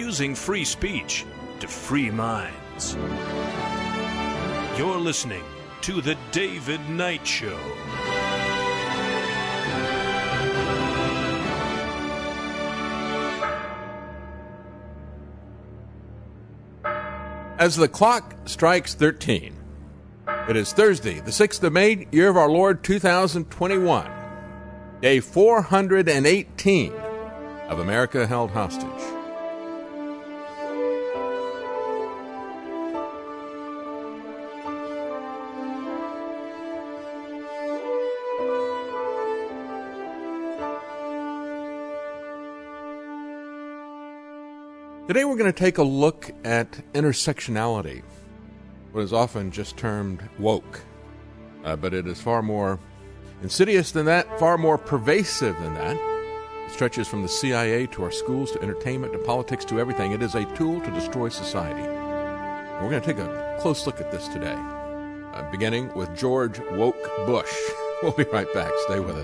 using free speech to free minds. You're listening to The David Knight Show. As the clock strikes 13, it is Thursday, the 6th of May, year of our Lord 2021, day 418 of America Held Hostage. Today we're going to take a look at intersectionality, what is often just termed woke, but it is far more insidious than that, far more pervasive than that. It stretches from the CIA to our schools to entertainment to politics to everything. It is a tool to destroy society. And we're going to take a close look at this today, beginning with George Woke Bush. We'll be right back. Stay with us.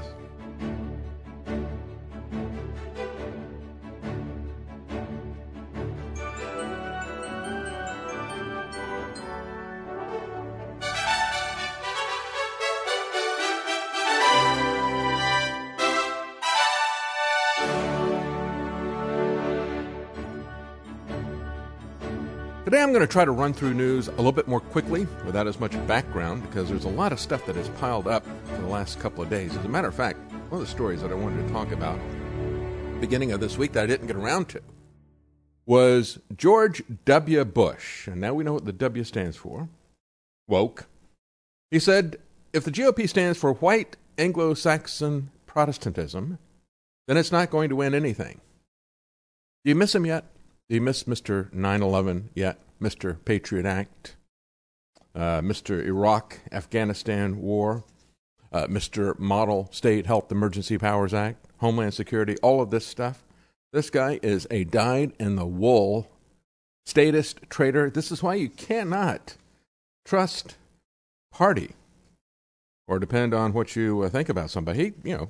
Today I'm going to try to run through news a little bit more quickly without as much background because there's a lot of stuff that has piled up in the last couple of days. As a matter of fact, one of the stories that I wanted to talk about beginning of this week that I didn't get around to was George W. Bush. And now we know what the W stands for. Woke. He said, if the GOP stands for white Anglo-Saxon Protestantism, then it's not going to win anything. Do you miss him yet? Do you miss Mr. 9/11 yet? Mr. Patriot Act? Mr. Iraq-Afghanistan War? Mr. Model State Health Emergency Powers Act? Homeland Security? All of this stuff? This guy is a dyed-in-the-wool statist traitor. This is why you cannot trust party or depend on what you think about somebody.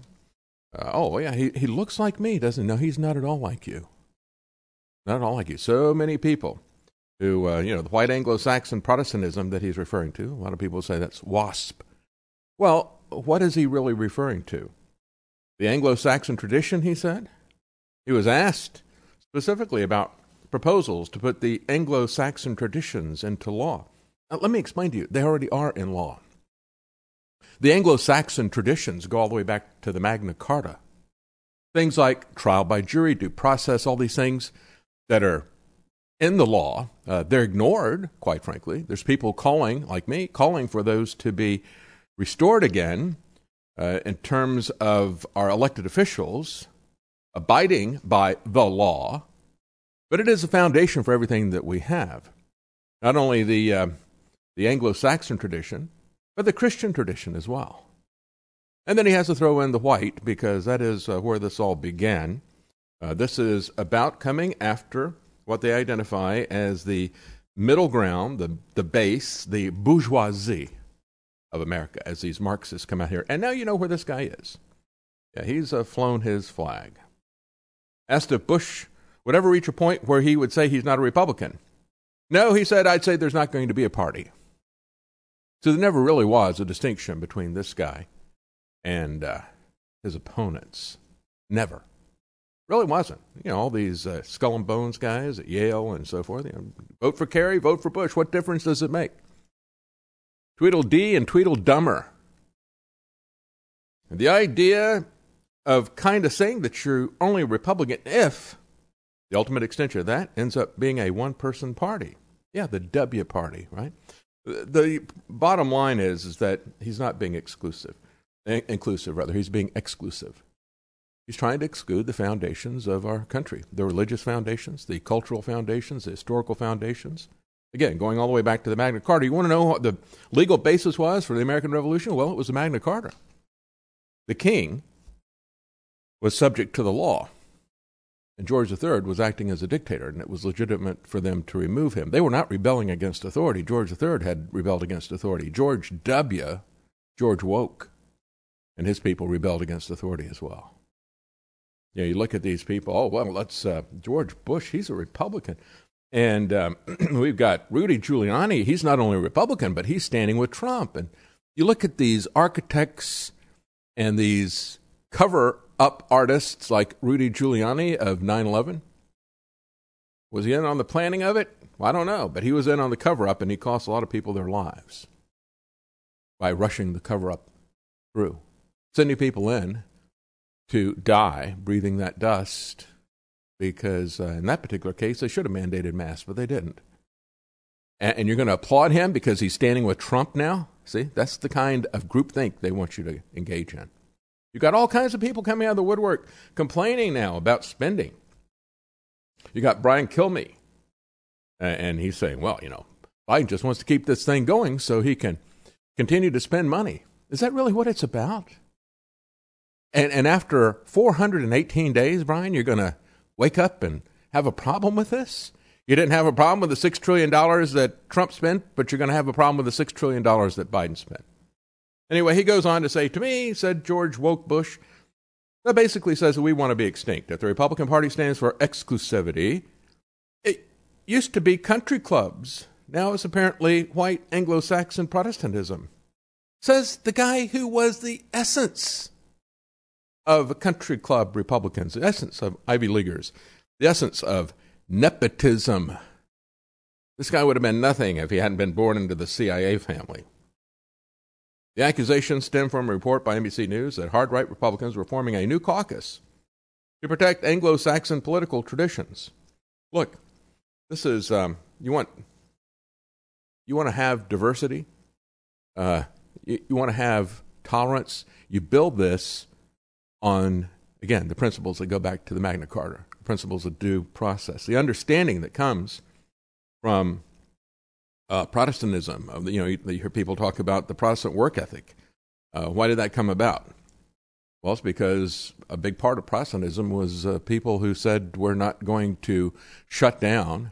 He looks like me, doesn't he? No, he's not at all like you. Not at all like you. So many people who, the white Anglo-Saxon Protestantism that he's referring to, a lot of people say that's WASP. Well, what is he really referring to? The Anglo-Saxon tradition, he said? He was asked specifically about proposals to put the Anglo-Saxon traditions into law. Now, let me explain to you. They already are in law. The Anglo-Saxon traditions go all the way back to the Magna Carta. Things like trial by jury, due process, all these things that are in the law, they're ignored, quite frankly. There's people calling, like me, calling for those to be restored again in terms of our elected officials abiding by the law, but it is a foundation for everything that we have. Not only the Anglo-Saxon tradition, but the Christian tradition as well. And then he has to throw in the white because that is where this all began. This is about coming after what they identify as the middle ground, the base, the bourgeoisie of America, as these Marxists come out here. And now you know where this guy is. Yeah, he's flown his flag. Asked if Bush would ever reach a point where he would say he's not a Republican. No, he said, I'd say there's not going to be a party. So there never really was a distinction between this guy and his opponents. Never. Really wasn't. All these skull and bones guys at Yale and so forth. Vote for Kerry, vote for Bush. What difference does it make? Tweedledee and Tweedledummer. And the idea of kind of saying that you're only a Republican if the ultimate extension of that ends up being a one-person party. Yeah, the W party, right? The bottom line is that he's not being inclusive. He's being exclusive. He's trying to exclude the foundations of our country, the religious foundations, the cultural foundations, the historical foundations. Again, going all the way back to the Magna Carta. You want to know what the legal basis was for the American Revolution? Well, it was the Magna Carta. The king was subject to the law, and George III was acting as a dictator, and it was legitimate for them to remove him. They were not rebelling against authority. George III had rebelled against authority. George Woke, and his people rebelled against authority as well. You look at these people, oh, well, let's George Bush, he's a Republican. And we've got Rudy Giuliani. He's not only a Republican, but he's standing with Trump. And you look at these architects and these cover-up artists like Rudy Giuliani of 9/11. Was he in on the planning of it? Well, I don't know, but he was in on the cover-up, and he cost a lot of people their lives by rushing the cover-up through, sending people in to die breathing that dust. Because in that particular case, they should have mandated masks, but they didn't. And you're going to applaud him because he's standing with Trump now? See, that's the kind of groupthink they want you to engage in. You've got all kinds of people coming out of the woodwork complaining now about spending. You got Brian Kilmeade, and he's saying, well, Biden just wants to keep this thing going so he can continue to spend money. Is that really what it's about? And after 418 days, Brian, you're going to wake up and have a problem with this? You didn't have a problem with the $6 trillion that Trump spent, but you're going to have a problem with the $6 trillion that Biden spent. Anyway, he goes on to say, to me, said George Woke Bush, that basically says that we want to be extinct. If the Republican Party stands for exclusivity, it used to be country clubs. Now it's apparently white Anglo-Saxon Protestantism. Says the guy who was the essence of country club Republicans, the essence of Ivy Leaguers, the essence of nepotism. This guy would have been nothing if he hadn't been born into the CIA family. The accusations stem from a report by NBC News that hard-right Republicans were forming a new caucus to protect Anglo-Saxon political traditions. Look, this is, you want to have diversity, you want to have tolerance, you build this on, again, the principles that go back to the Magna Carta, principles of due process, the understanding that comes from Protestantism. You hear people talk about the Protestant work ethic. Why did that come about? Well, it's because a big part of Protestantism was people who said we're not going to shut down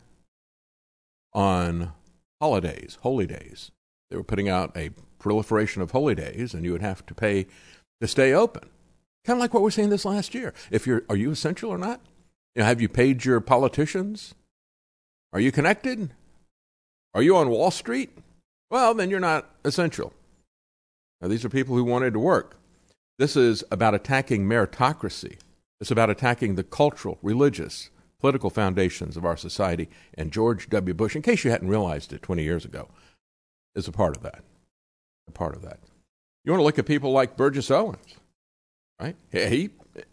on holidays, holy days. They were putting out a proliferation of holy days, and you would have to pay to stay open. Kind of like what we're seeing this last year. Are you essential or not? Have you paid your politicians? Are you connected? Are you on Wall Street? Well, then you're not essential. Now, these are people who wanted to work. This is about attacking meritocracy. It's about attacking the cultural, religious, political foundations of our society. And George W. Bush, in case you hadn't realized it 20 years ago, is a part of that. A part of that. You want to look at people like Burgess Owens, right? He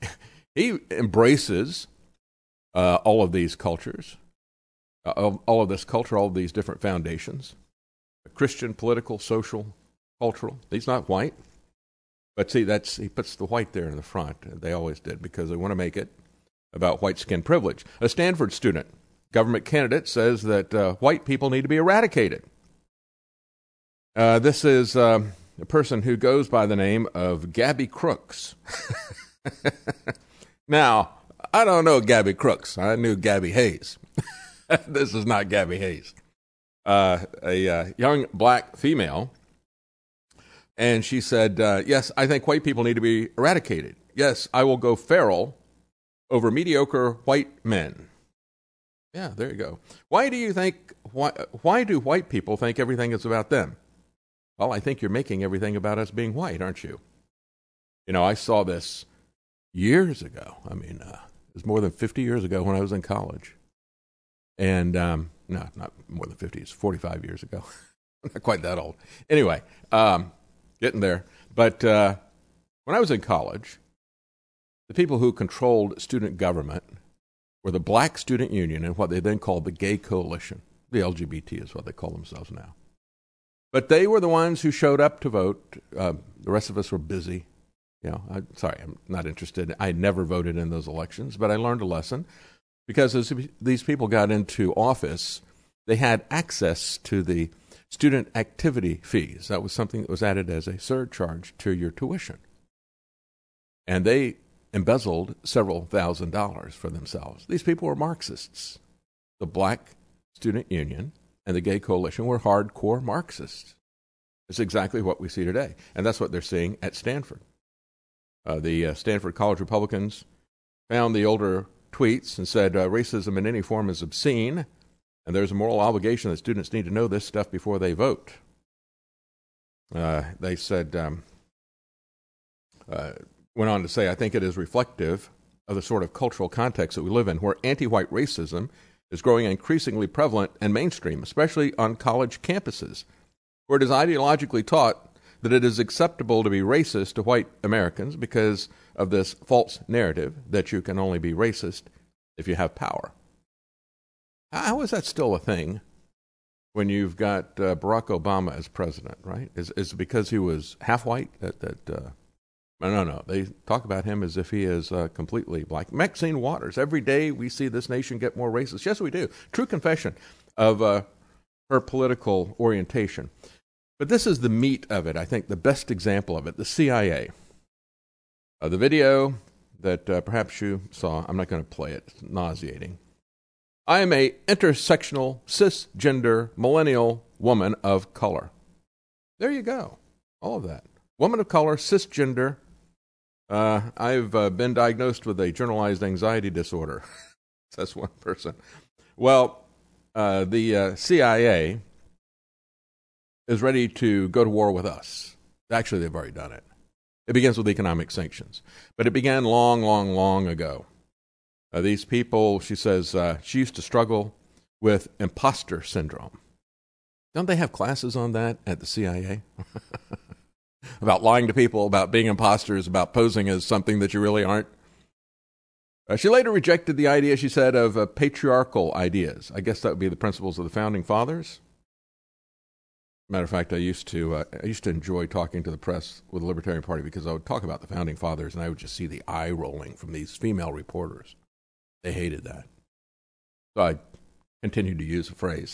embraces all of these cultures, all of this culture, all of these different foundations, Christian, political, social, cultural. He's not white, but see, he puts the white there in the front. They always did because they want to make it about white skin privilege. A Stanford student, government candidate, says that white people need to be eradicated. This is a person who goes by the name of Gabby Crooks. Now, I don't know Gabby Crooks. I knew Gabby Hayes. This is not Gabby Hayes. A young black female. And she said, yes, I think white people need to be eradicated. Yes, I will go feral over mediocre white men. Yeah, there you go. Why do white people think everything is about them? Well, I think you're making everything about us being white, aren't you? I saw this years ago. It was more than 50 years ago when I was in college. And, no, not more than 50, it's 45 years ago. Not quite that old. Anyway, getting there. But when I was in college, the people who controlled student government were the Black Student Union and what they then called the Gay Coalition. The LGBT is what they call themselves now. But they were the ones who showed up to vote. The rest of us were busy. I'm not interested. I never voted in those elections, but I learned a lesson because as these people got into office, they had access to the student activity fees. That was something that was added as a surcharge to your tuition. And they embezzled several $1,000s for themselves. These people were Marxists. The Black Student Union and the Gay Coalition were hardcore Marxists. It's exactly what we see today. And that's what they're seeing at Stanford. The Stanford College Republicans found the older tweets and said racism in any form is obscene, and there's a moral obligation that students need to know this stuff before they vote. They said, went on to say, I think it is reflective of the sort of cultural context that we live in, where anti-white racism is growing increasingly prevalent and mainstream, especially on college campuses, where it is ideologically taught that it is acceptable to be racist to white Americans because of this false narrative that you can only be racist if you have power. How is that still a thing when you've got Barack Obama as president, right? Is it because he was half white? No. They talk about him as if he is completely black. Maxine Waters, every day we see this nation get more racist. Yes, we do. True confession of her political orientation. But this is the meat of it, I think, the best example of it, the CIA. The video that perhaps you saw, I'm not going to play it, it's nauseating. I am a intersectional, cisgender, millennial woman of color. There you go, all of that. Woman of color, cisgender. I've been diagnosed with a generalized anxiety disorder. That's one person. Well, the CIA is ready to go to war with us. Actually, they've already done it. It begins with economic sanctions. But it began long, long, long ago. These people, she says, she used to struggle with imposter syndrome. Don't they have classes on that at the CIA? About lying to people, about being imposters, about posing as something that you really aren't. She later rejected the idea, she said, of patriarchal ideas. I guess that would be the principles of the Founding Fathers. Matter of fact, I used to enjoy talking to the press with the Libertarian Party because I would talk about the Founding Fathers and I would just see the eye rolling from these female reporters. They hated that. So I continued to use the phrase.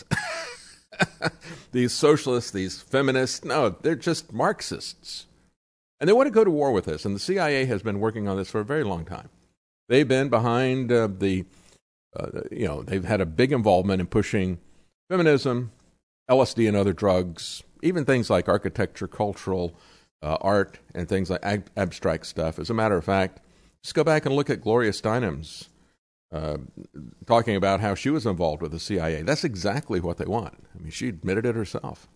These socialists, these feminists, no, they're just Marxists. And they want to go to war with us. And the CIA has been working on this for a very long time. They've been behind they've had a big involvement in pushing feminism, LSD and other drugs, even things like architecture, cultural art, and things like abstract stuff. As a matter of fact, just go back and look at Gloria Steinem's talking about how she was involved with the CIA. That's exactly what they want. I mean, she admitted it herself.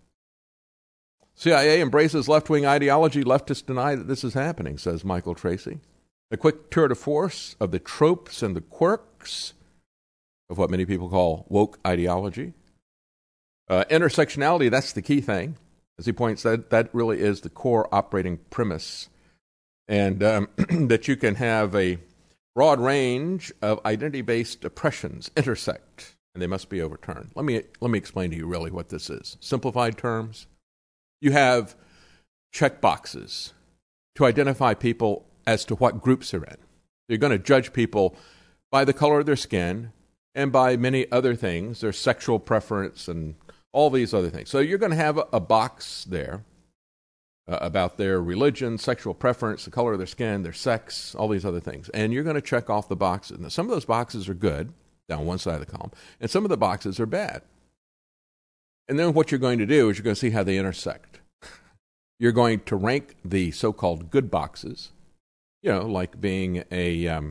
CIA embraces left-wing ideology. Leftists deny that this is happening, says Michael Tracy. A quick tour de force of the tropes and the quirks of what many people call woke ideology. Intersectionality, that's the key thing. As he points out, that really is the core operating premise. And that you can have a broad range of identity-based oppressions intersect, and they must be overturned. Let me explain to you really what this is. Simplified terms. You have check boxes to identify people as to what groups they're in. You're going to judge people by the color of their skin and by many other things, their sexual preference and all these other things. So you're going to have a box there about their religion, sexual preference, the color of their skin, their sex, all these other things. And you're going to check off the boxes. Now, some of those boxes are good, down one side of the column, and some of the boxes are bad. And then what you're going to do is you're going to see how they intersect. You're going to rank the so-called good boxes, like being a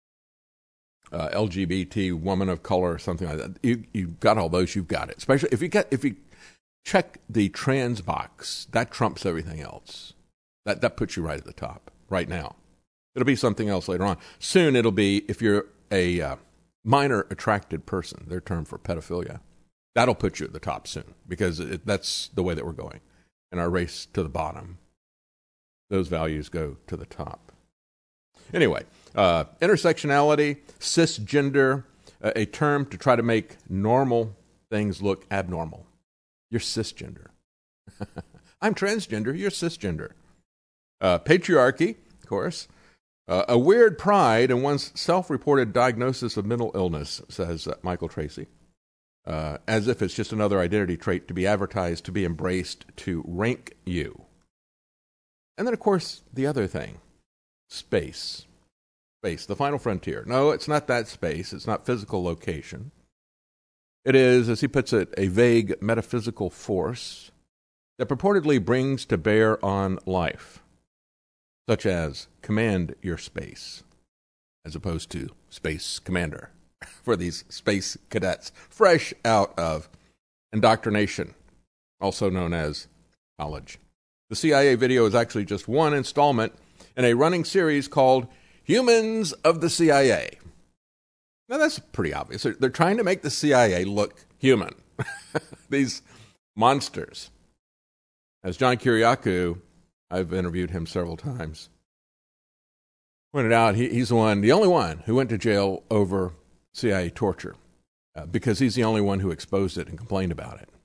LGBT woman of color or something like that. You've got all those, you've got it. Especially if you check the trans box, that trumps everything else. That puts you right at the top right now. It'll be something else later on. Soon it'll be if you're a minor attracted person, their term for pedophilia. That'll put you at the top soon because that's the way that we're going. In our race to the bottom, those values go to the top. Anyway, intersectionality, cisgender, a term to try to make normal things look abnormal. You're cisgender. I'm transgender, you're cisgender. Patriarchy, of course. A weird pride in one's self-reported diagnosis of mental illness, says Michael Tracy. As if it's just another identity trait to be advertised, to be embraced, to rank you. And then, of course, the other thing, space. Space, the final frontier. No, it's not that space. It's not physical location. It is, as he puts it, a vague metaphysical force that purportedly brings to bear on life, such as command your space. as opposed to space commander for these space cadets, fresh out of indoctrination, also known as college. The CIA video is actually just one installment in a running series called Humans of the CIA. Now, that's pretty obvious. They're trying to make the CIA look human. These monsters. As John Kiriakou, I've interviewed him several times, pointed out, he's the only one who went to jail over CIA torture because he's the only one who exposed it and complained about it.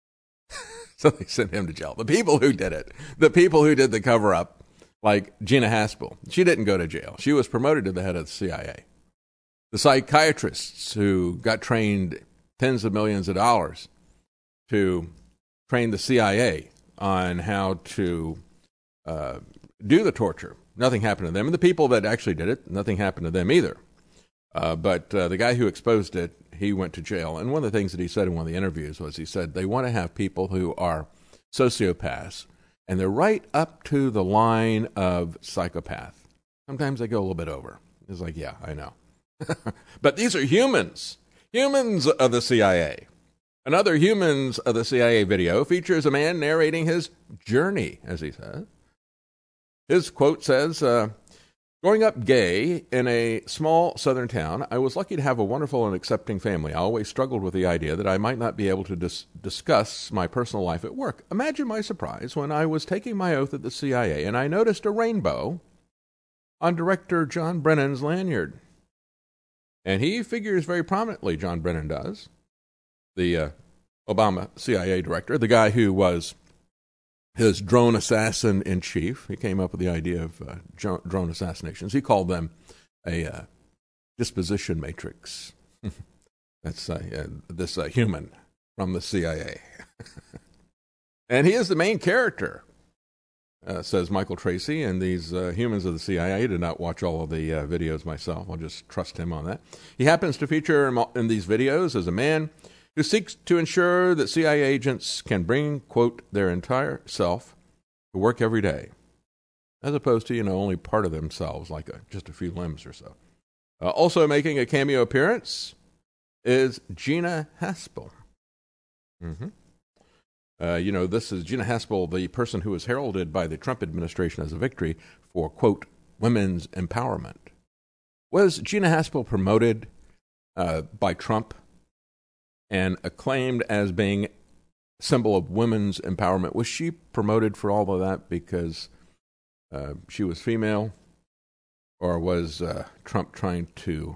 So they sent him to jail. The people who did it, the people who did the cover-up, like Gina Haspel, she didn't go to jail. She was promoted to the head of the CIA. The psychiatrists who got trained tens of millions of dollars to train the CIA on how to do the torture, nothing happened to them. And the people that actually did it, nothing happened to them either. But the guy who exposed it, he went to jail. And one of the things that he said in one of the interviews was he said they want to have people who are sociopaths, and they're right up to the line of psychopath. Sometimes they go a little bit over. It's like, yeah, I know. But these are humans of the CIA. Another Humans of the CIA video features a man narrating his journey, as he says. His quote says, growing up gay in a small southern town, I was lucky to have a wonderful and accepting family. I always struggled with the idea that I might not be able to discuss my personal life at work. Imagine my surprise when I was taking my oath at the CIA and I noticed a rainbow on Director John Brennan's lanyard. And he figures very prominently, John Brennan does, the Obama CIA director, the guy who was his drone assassin in chief. He came up with the idea of drone assassinations. He called them a disposition matrix. That's this human from the CIA. And he is the main character, says Michael Tracy, and these Humans of the CIA. I did not watch all of the videos myself. I'll just trust him on that. He happens to feature in these videos as a man who seeks to ensure that CIA agents can bring, quote, their entire self to work every day, as opposed to, only part of themselves, like just a few limbs or so. Also making a cameo appearance is Gina Haspel. This is Gina Haspel, the person who was heralded by the Trump administration as a victory for, quote, women's empowerment. Was Gina Haspel promoted by Trump and acclaimed as being a symbol of women's empowerment? Was she promoted for all of that because she was female? Or was Trump trying to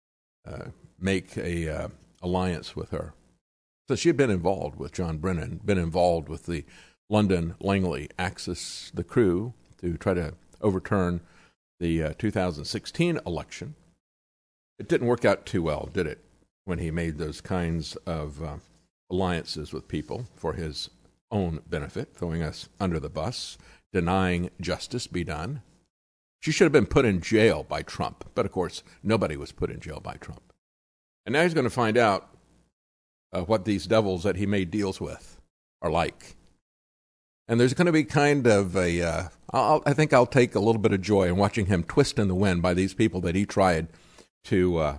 make a alliance with her? So she had been involved with John Brennan, been involved with the London Langley Axis, the crew, to try to overturn the 2016 election. It didn't work out too well, did it, when he made those kinds of alliances with people for his own benefit, throwing us under the bus, denying justice be done. She should have been put in jail by Trump, but of course, nobody was put in jail by Trump. And now he's going to find out what these devils that he made deals with are like. And there's going to be kind of I think I'll take a little bit of joy in watching him twist in the wind by these people that he tried to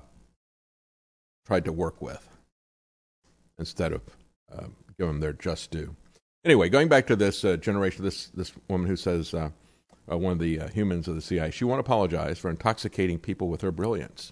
work with instead of give them their just due. Anyway, going back to this generation, this woman who says one of the Humans of the CIA, she won't apologize for intoxicating people with her brilliance.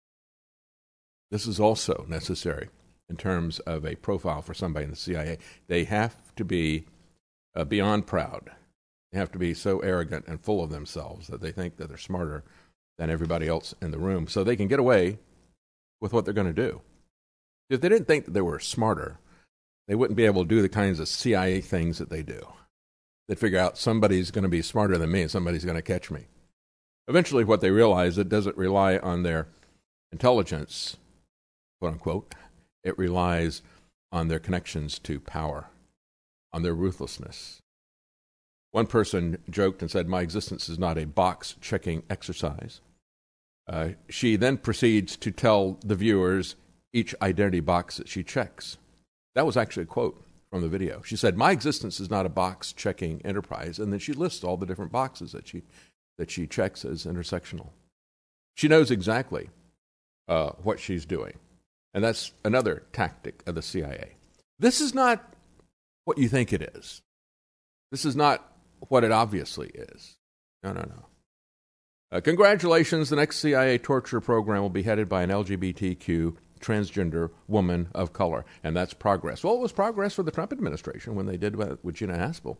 This is also necessary in terms of a profile for somebody in the CIA. They have to be beyond proud. They have to be so arrogant and full of themselves that they think that they're smarter than everybody else in the room, so they can get away with what they're going to do. If they didn't think that they were smarter, they wouldn't be able to do the kinds of CIA things that they do. They'd figure out somebody's going to be smarter than me and somebody's going to catch me. Eventually, what they realize, it doesn't rely on their intelligence, quote unquote. It relies on their connections to power, on their ruthlessness. One person joked and said, "My existence is not a box-checking exercise." She then proceeds to tell the viewers each identity box that she checks. That was actually a quote from the video. She said, "My existence is not a box-checking enterprise," and then she lists all the different boxes that she checks as intersectional. She knows exactly what she's doing. And that's another tactic of the CIA. This is not what you think it is. This is not what it obviously is. No. Congratulations, the next CIA torture program will be headed by an LGBTQ transgender woman of color, and that's progress. Well, it was progress for the Trump administration when they did with Gina Haspel.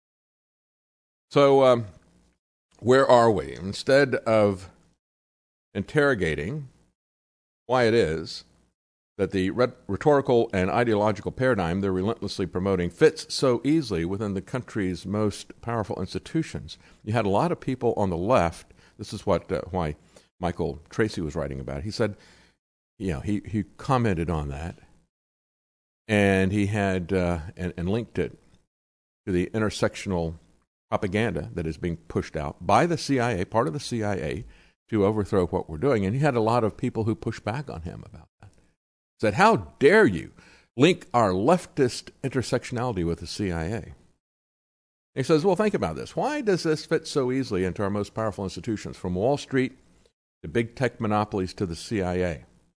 So, where are we? Instead of interrogating why it is that the rhetorical and ideological paradigm they're relentlessly promoting fits so easily within the country's most powerful institutions, you had a lot of people on the left. This is why Michael Tracy was writing about it. He said, he commented on that, and he had and linked it to the intersectional propaganda that is being pushed out by the CIA, part of the CIA, to overthrow what we're doing. And he had a lot of people who pushed back on him about that. Said, how dare you link our leftist intersectionality with the CIA? He says, well, think about this. Why does this fit so easily into our most powerful institutions, from Wall Street to big tech monopolies to the CIA?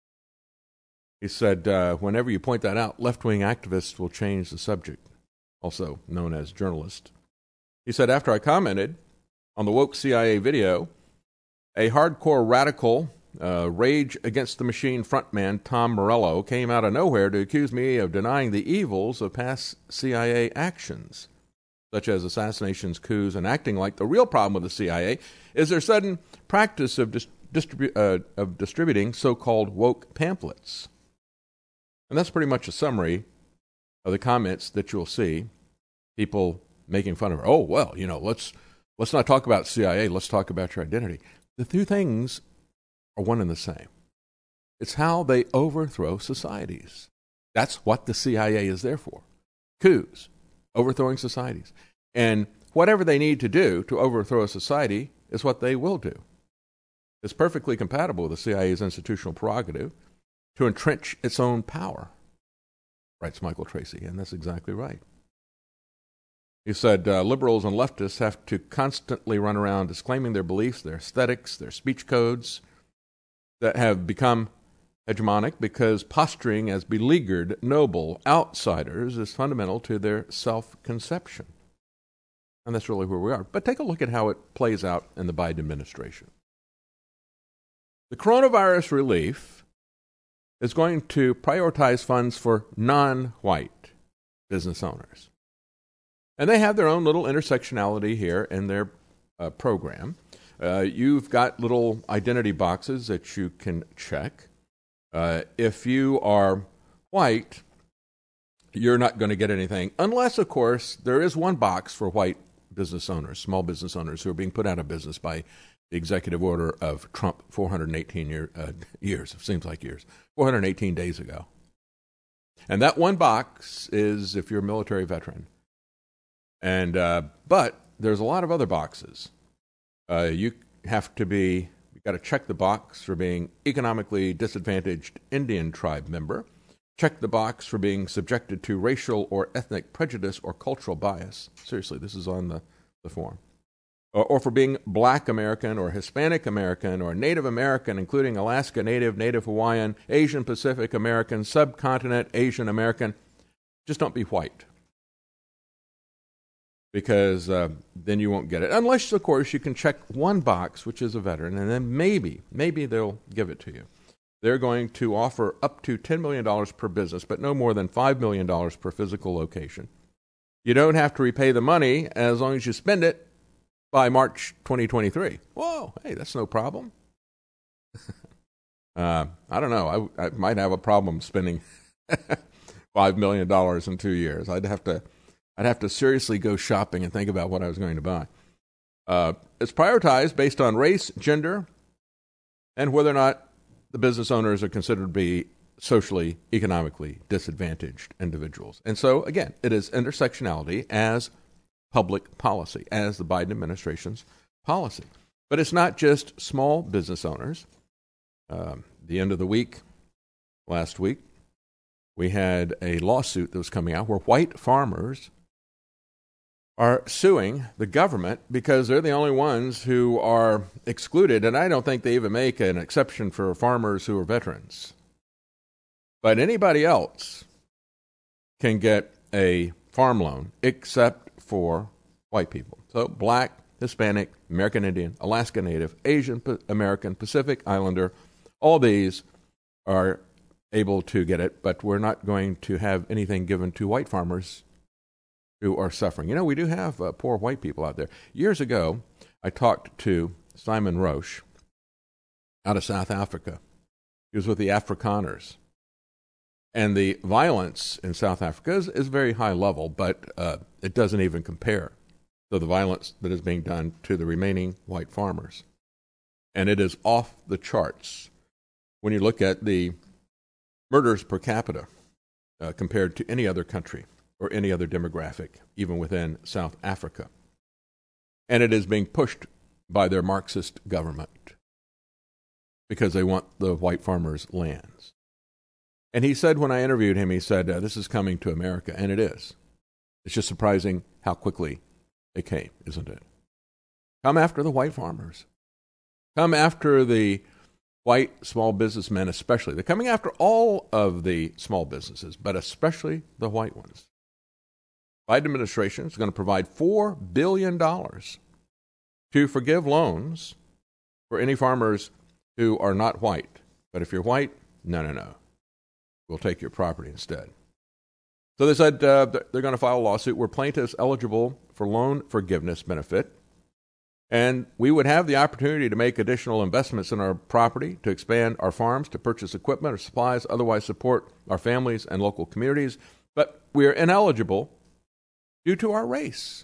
He said, whenever you point that out, left-wing activists will change the subject, also known as journalists. He said, after I commented on the woke CIA video, a hardcore radical Rage Against the Machine frontman Tom Morello came out of nowhere to accuse me of denying the evils of past CIA actions, such as assassinations, coups, and acting like the real problem with the CIA is their sudden practice of distributing so-called woke pamphlets. And that's pretty much a summary of the comments that you'll see, people making fun of her. Oh, well, let's not talk about CIA, let's talk about your identity. The two things are one and the same. It's how they overthrow societies. That's what the CIA is there for. Coups, overthrowing societies. And whatever they need to do to overthrow a society is what they will do. It's perfectly compatible with the CIA's institutional prerogative to entrench its own power, writes Michael Tracy, and that's exactly right. He said, liberals and leftists have to constantly run around disclaiming their beliefs, their aesthetics, their speech codes that have become hegemonic because posturing as beleaguered, noble outsiders is fundamental to their self-conception. And that's really where we are. But take a look at how it plays out in the Biden administration. The coronavirus relief is going to prioritize funds for non-white business owners. And they have their own little intersectionality here in their program. You've got little identity boxes that you can check. If you are white, you're not going to get anything, unless, of course, there is one box for white business owners, small business owners who are being put out of business by the executive order of Trump 418 years, it seems like years, 418 days ago. And that one box is if you're a military veteran. And but there's a lot of other boxes. You've got to check the box for being economically disadvantaged Indian tribe member. Check the box for being subjected to racial or ethnic prejudice or cultural bias. Seriously, this is on the form. Or for being Black American or Hispanic American or Native American, including Alaska Native, Native Hawaiian, Asian Pacific American, Subcontinent Asian American. Just don't be white, because then you won't get it. Unless, of course, you can check one box, which is a veteran, and then maybe they'll give it to you. They're going to offer up to $10 million per business, but no more than $5 million per physical location. You don't have to repay the money as long as you spend it by March 2023. Whoa, hey, that's no problem. I don't know. I might have a problem spending $5 million in 2 years. I'd have to seriously go shopping and think about what I was going to buy. It's prioritized based on race, gender, and whether or not the business owners are considered to be socially, economically disadvantaged individuals. And so, again, it is intersectionality as public policy, as the Biden administration's policy. But it's not just small business owners. The end of the week, last week, we had a lawsuit that was coming out where white farmers are suing the government because they're the only ones who are excluded, and I don't think they even make an exception for farmers who are veterans. But anybody else can get a farm loan except for white people. So black, Hispanic, American Indian, Alaska Native, Asian American, Pacific Islander, all these are able to get it, but we're not going to have anything given to white farmers who are suffering. You know, we do have poor white people out there. Years ago, I talked to Simon Roche out of South Africa. He was with the Afrikaners. And the violence in South Africa is very high level, but it doesn't even compare to the violence that is being done to the remaining white farmers. And it is off the charts when you look at the murders per capita compared to any other country or any other demographic, even within South Africa. And it is being pushed by their Marxist government because they want the white farmers' lands. And he said, when I interviewed him, he said, this is coming to America, and it is. It's just surprising how quickly it came, isn't it? Come after the white farmers. Come after the white small businessmen especially. They're coming after all of the small businesses, but especially the white ones. Biden administration is going to provide $4 billion to forgive loans for any farmers who are not white. But if you're white, no. We'll take your property instead. So they said they're going to file a lawsuit where plaintiffs eligible for loan forgiveness benefit, and we would have the opportunity to make additional investments in our property, to expand our farms, to purchase equipment or supplies, otherwise support our families and local communities, but we are ineligible due to our race.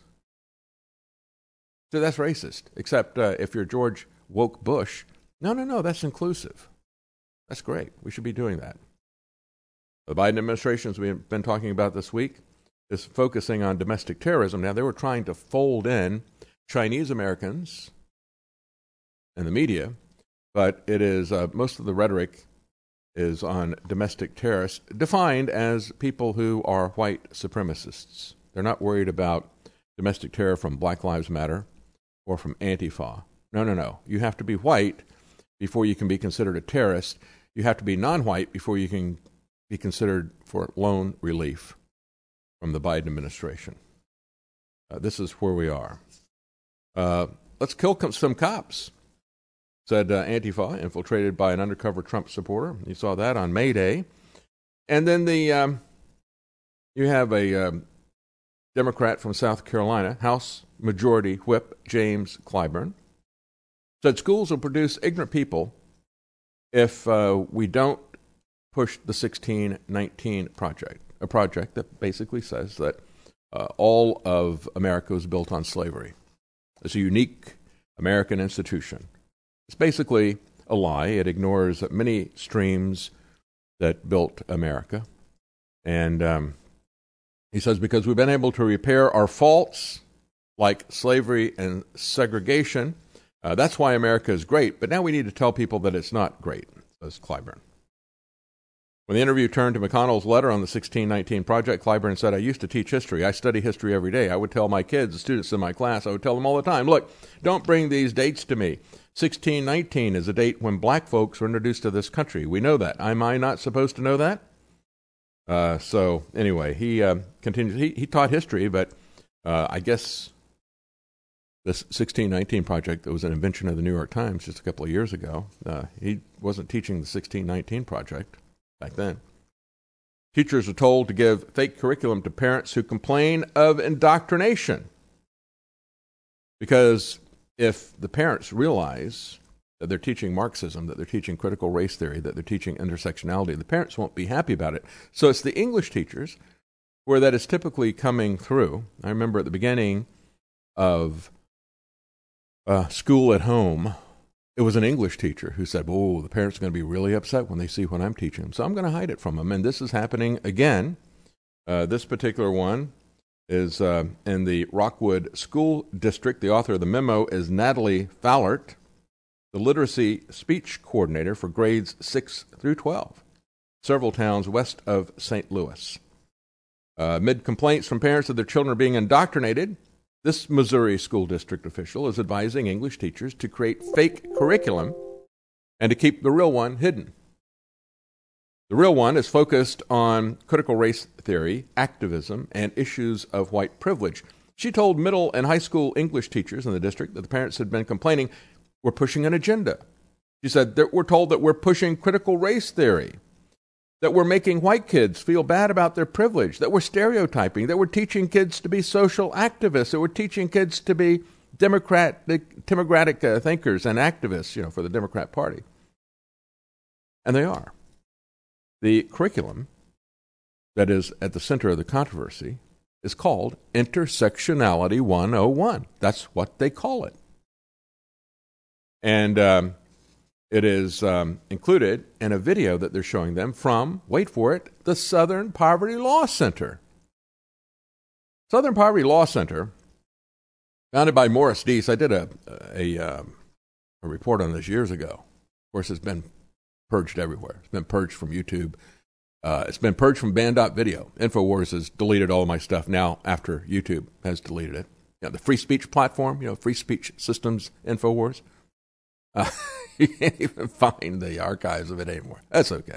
So that's racist, except if you're George Woke Bush. No, that's inclusive. That's great. We should be doing that. The Biden administration, as we've been talking about this week, is focusing on domestic terrorism. Now, they were trying to fold in Chinese Americans and the media, but it is most of the rhetoric is on domestic terrorists, defined as people who are white supremacists. They're not worried about domestic terror from Black Lives Matter or from Antifa. No. You have to be white before you can be considered a terrorist. You have to be non-white before you can be considered for loan relief from the Biden administration. This is where we are. Let's kill some cops, said Antifa, infiltrated by an undercover Trump supporter. You saw that on May Day. And then you have a Democrat from South Carolina, House Majority Whip James Clyburn, said schools will produce ignorant people if we don't push the 1619 project, a project that basically says that all of America was built on slavery. It's a unique American institution. It's basically a lie. It ignores many streams that built America. And he says, because we've been able to repair our faults, like slavery and segregation, that's why America is great. But now we need to tell people that it's not great, says Clyburn. When the interview turned to McConnell's letter on the 1619 project, Clyburn said, I used to teach history. I study history every day. I would tell my kids, the students in my class, I would tell them all the time, look, don't bring these dates to me. 1619 is a date when black folks were introduced to this country. We know that. Am I not supposed to know that? So anyway, he continues. He taught history, but I guess this 1619 project that was an invention of the New York Times just a couple of years ago, he wasn't teaching the 1619 project back then. Teachers are told to give fake curriculum to parents who complain of indoctrination. Because if the parents realize that they're teaching Marxism, that they're teaching critical race theory, that they're teaching intersectionality, the parents won't be happy about it. So it's the English teachers where that is typically coming through. I remember at the beginning of school at home, it was an English teacher who said, oh, the parents are going to be really upset when they see what I'm teaching them, so I'm going to hide it from them. And this is happening again. This particular one is in the Rockwood School District. The author of the memo is Natalie Fallert, the literacy speech coordinator for grades 6 through 12, several towns west of St. Louis. Amid complaints from parents that their children are being indoctrinated This Missouri school district official is advising English teachers to create fake curriculum and to keep the real one hidden. The real one is focused on critical race theory, activism, and issues of white privilege. She told middle and high school English teachers in the district that the parents had been complaining, we're pushing an agenda. She said that we're told that we're pushing critical race theory, that we're making white kids feel bad about their privilege, that we're stereotyping, that we're teaching kids to be social activists, that we're teaching kids to be democratic thinkers and activists, for the Democrat Party. And they are. The curriculum that is at the center of the controversy is called Intersectionality 101. That's what they call it. And it is included in a video that they're showing them from, wait for it, the Southern Poverty Law Center. Southern Poverty Law Center, founded by Morris Deese. I did a report on this years ago. Of course, it's been purged everywhere. It's been purged from YouTube. It's been purged from Band.video. InfoWars has deleted all of my stuff now after YouTube has deleted it. The free speech platform, free speech systems, InfoWars. You can't even find the archives of it anymore. That's okay.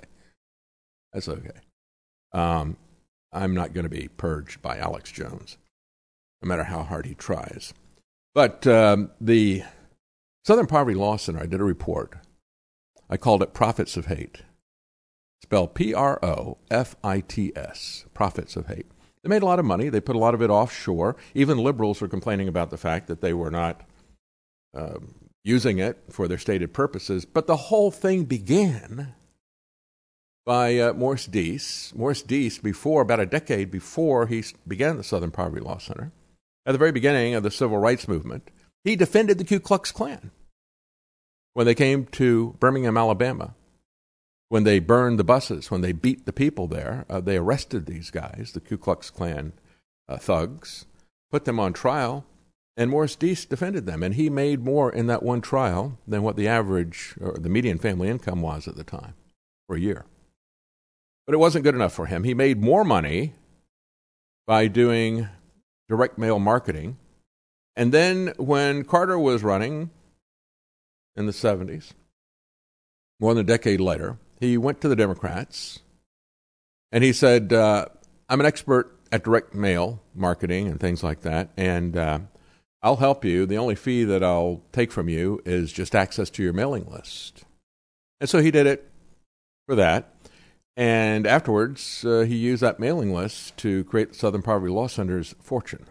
I'm not going to be purged by Alex Jones, no matter how hard he tries. But the Southern Poverty Law Center, I did a report. I called it Prophets of Hate. Spelled Profits, Prophets of Hate. They made a lot of money. They put a lot of it offshore. Even liberals were complaining about the fact that they were not using it for their stated purposes. But the whole thing began by Morris Deese. Morris Deese, about a decade before he began the Southern Poverty Law Center, at the very beginning of the Civil Rights Movement, he defended the Ku Klux Klan. When they came to Birmingham, Alabama, when they burned the buses, when they beat the people there, they arrested these guys, the Ku Klux Klan thugs, put them on trial, and Morris Deese defended them. And he made more in that one trial than what the average or the median family income was at the time for a year. But it wasn't good enough for him. He made more money by doing direct mail marketing. And then when Carter was running in the 70s, more than a decade later, he went to the Democrats and he said, I'm an expert at direct mail marketing and things like that, and I'll help you. The only fee that I'll take from you is just access to your mailing list. And so he did it for that. And afterwards, he used that mailing list to create the Southern Poverty Law Center's fortune.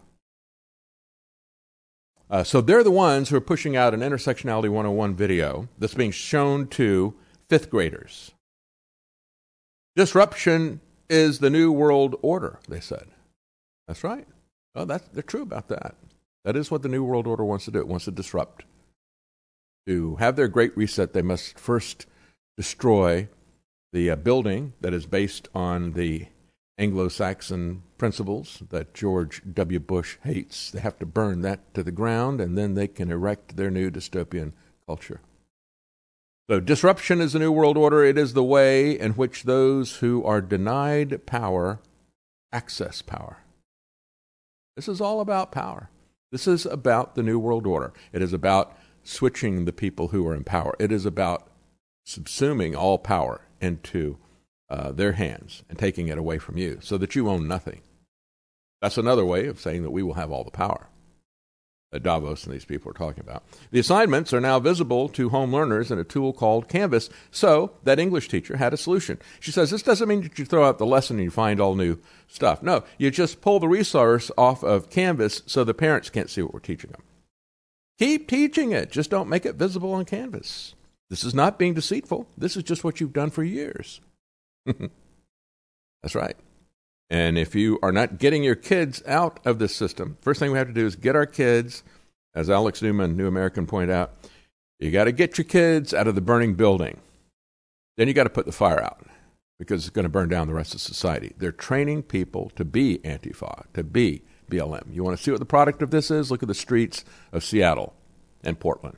So they're the ones who are pushing out an Intersectionality 101 video that's being shown to fifth graders. Disruption is the new world order, they said. That's right. Well, they're true about that. That is what the new world order wants to do. It wants to disrupt. To have their great reset, they must first destroy the building that is based on the Anglo-Saxon principles that George W. Bush hates. They have to burn that to the ground, and then they can erect their new dystopian culture. So disruption is the new world order. It is the way in which those who are denied power access power. This is all about power. This is about the new world order. It is about switching the people who are in power. It is about subsuming all power into their hands and taking it away from you so that you own nothing. That's another way of saying that we will have all the power that Davos and these people are talking about. The assignments are now visible to home learners in a tool called Canvas. So that English teacher had a solution. She says, this doesn't mean that you throw out the lesson and you find all new stuff. No, you just pull the resource off of Canvas so the parents can't see what we're teaching them. Keep teaching it. Just don't make it visible on Canvas. This is not being deceitful. This is just what you've done for years. That's right. And if you are not getting your kids out of this system, first thing we have to do is get our kids, as Alex Newman, New American, pointed out, you got to get your kids out of the burning building. Then you got to put the fire out because it's going to burn down the rest of society. They're training people to be Antifa, to be BLM. You want to see what the product of this is? Look at the streets of Seattle and Portland.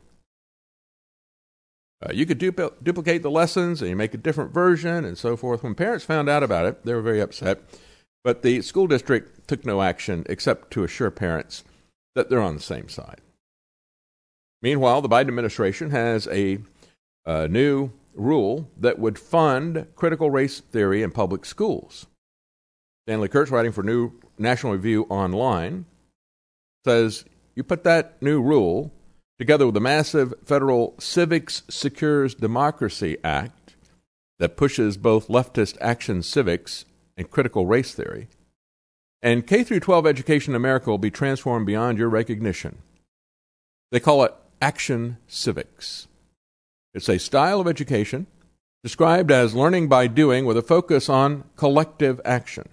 You could duplicate the lessons and you make a different version and so forth. When parents found out about it, they were very upset. But the school district took no action except to assure parents that they're on the same side. Meanwhile, the Biden administration has a new rule that would fund critical race theory in public schools. Stanley Kurtz, writing for New National Review Online, says you put that new rule together with the massive federal Civics Secures Democracy Act that pushes both leftist action civics and critical race theory, and K-12 education in America will be transformed beyond your recognition. They call it action civics. It's a style of education described as learning by doing with a focus on collective action.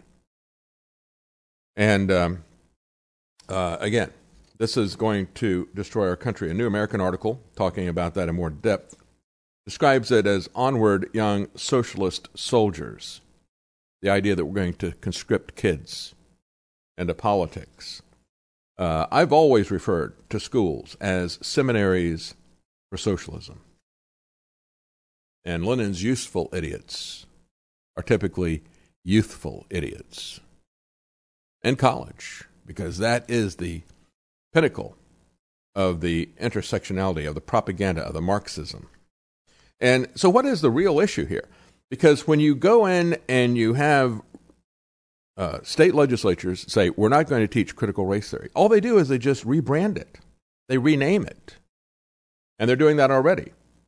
And again, this is going to destroy our country. A New American article talking about that in more depth describes it as onward, young socialist soldiers. The idea that we're going to conscript kids into politics. I've always referred to schools as seminaries for socialism. And Lenin's useful idiots are typically youthful idiots. And college, because that is the pinnacle of the intersectionality, of the propaganda, of the Marxism. And so what is the real issue here? Because when you go in and you have state legislatures say, we're not going to teach critical race theory, all they do is they just rebrand it. They rename it. And they're doing that already.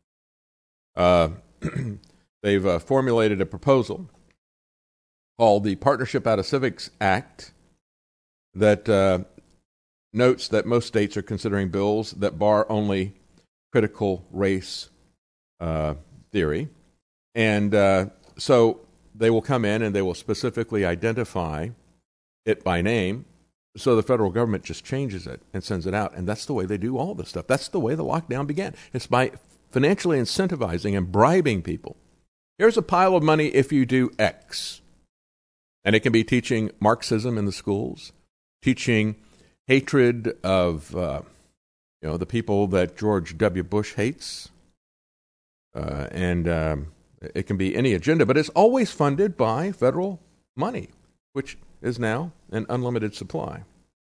They've formulated a proposal called the Partnership Out of Civics Act that notes that most states are considering bills that bar only critical race theory. And so they will come in and they will specifically identify it by name. So the federal government just changes it and sends it out. And that's the way they do all this stuff. That's the way the lockdown began. It's by financially incentivizing and bribing people. Here's a pile of money if you do X. And it can be teaching Marxism in the schools, teaching hatred of the people that George W. Bush hates. And it can be any agenda, but it's always funded by federal money, which is now an unlimited supply.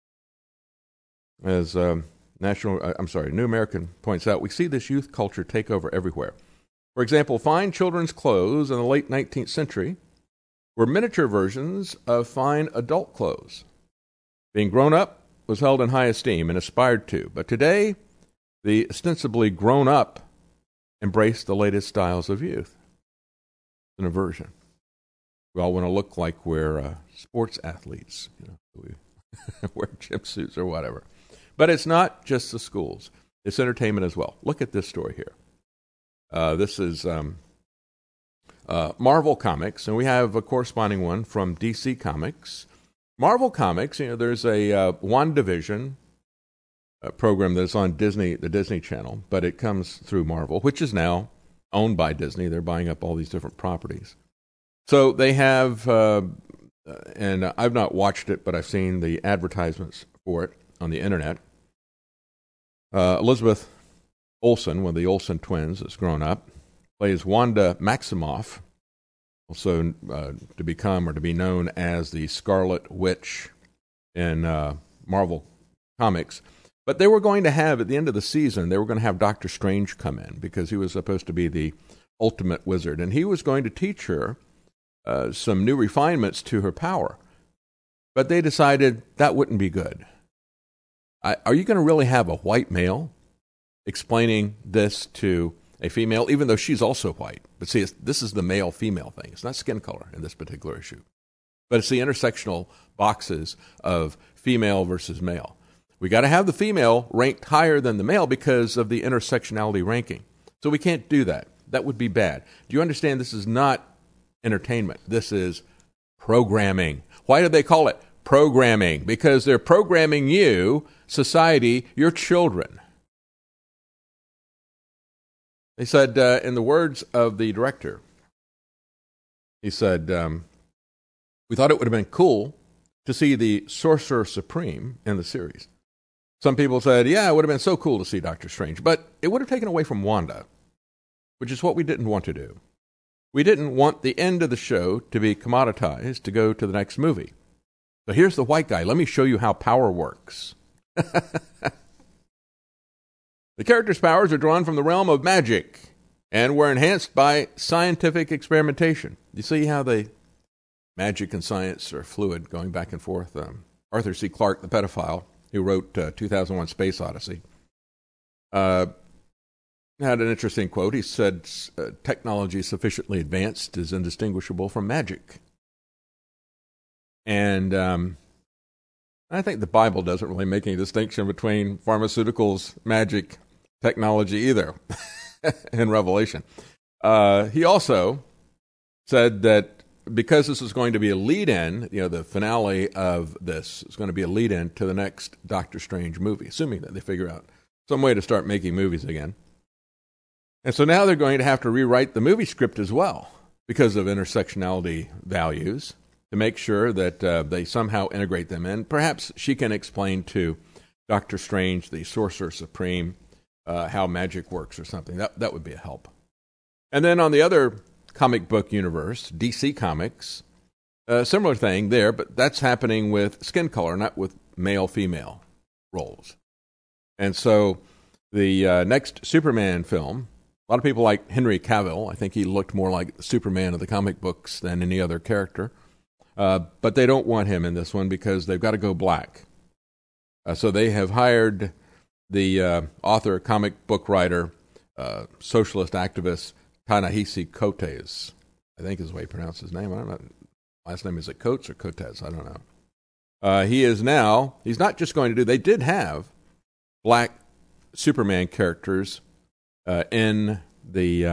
As New American points out, we see this youth culture take over everywhere. For example, fine children's clothes in the late 19th century were miniature versions of fine adult clothes. Being grown up was held in high esteem and aspired to, but today the ostensibly grown up embrace the latest styles of youth. It's an aversion. We all want to look like we're sports athletes. We wear gym suits or whatever. But it's not just the schools. It's entertainment as well. Look at this story here. This is Marvel Comics, and we have a corresponding one from DC Comics. Marvel Comics, there's a WandaVision program that's on Disney, the Disney Channel, but it comes through Marvel, which is now owned by Disney. They're buying up all these different properties. So they have, and I've not watched it, but I've seen the advertisements for it on the internet. Elizabeth Olsen, one of the Olsen twins that's grown up, plays Wanda Maximoff, also to become or to be known as the Scarlet Witch in Marvel Comics. But they were going to have, at the end of the season, they were going to have Doctor Strange come in because he was supposed to be the ultimate wizard. And he was going to teach her some new refinements to her power. But they decided that wouldn't be good. Are you going to really have a white male explaining this to a female, even though she's also white? But see, this is the male-female thing. It's not skin color in this particular issue. But it's the intersectional boxes of female versus male. We got to have the female ranked higher than the male because of the intersectionality ranking. So we can't do that. That would be bad. Do you understand this is not entertainment? This is programming. Why do they call it programming? Because they're programming you, society, your children. They said, in the words of the director, he said, we thought it would have been cool to see the Sorcerer Supreme in the series. Some people said, yeah, it would have been so cool to see Doctor Strange, but it would have taken away from Wanda, which is what we didn't want to do. We didn't want the end of the show to be commoditized to go to the next movie. So here's the white guy. Let me show you how power works. The character's powers are drawn from the realm of magic and were enhanced by scientific experimentation. You see how magic and science are fluid, going back and forth. Arthur C. Clarke, the pedophile, who wrote 2001 Space Odyssey, had an interesting quote. He said, technology sufficiently advanced is indistinguishable from magic. And I think the Bible doesn't really make any distinction between pharmaceuticals, magic, technology either in Revelation. He also said that because this is going to be a lead-in, the finale of this is going to be a lead-in to the next Doctor Strange movie, assuming that they figure out some way to start making movies again. And so now they're going to have to rewrite the movie script as well because of intersectionality values to make sure that they somehow integrate them in. Perhaps she can explain to Doctor Strange, the Sorcerer Supreme, how magic works or something. That would be a help. And then on the other comic book universe, DC Comics, similar thing there, but that's happening with skin color, not with male-female roles. And so the next Superman film, a lot of people like Henry Cavill. I think he looked more like the Superman of the comic books than any other character. But they don't want him in this one because they've got to go black. So they have hired the author, comic book writer, socialist activist, Ta-Nehisi Coates, I think is the way he pronounced his name. I don't know. Last name, is it Coates or Coates? I don't know. He's not just going to do, they did have black Superman characters in the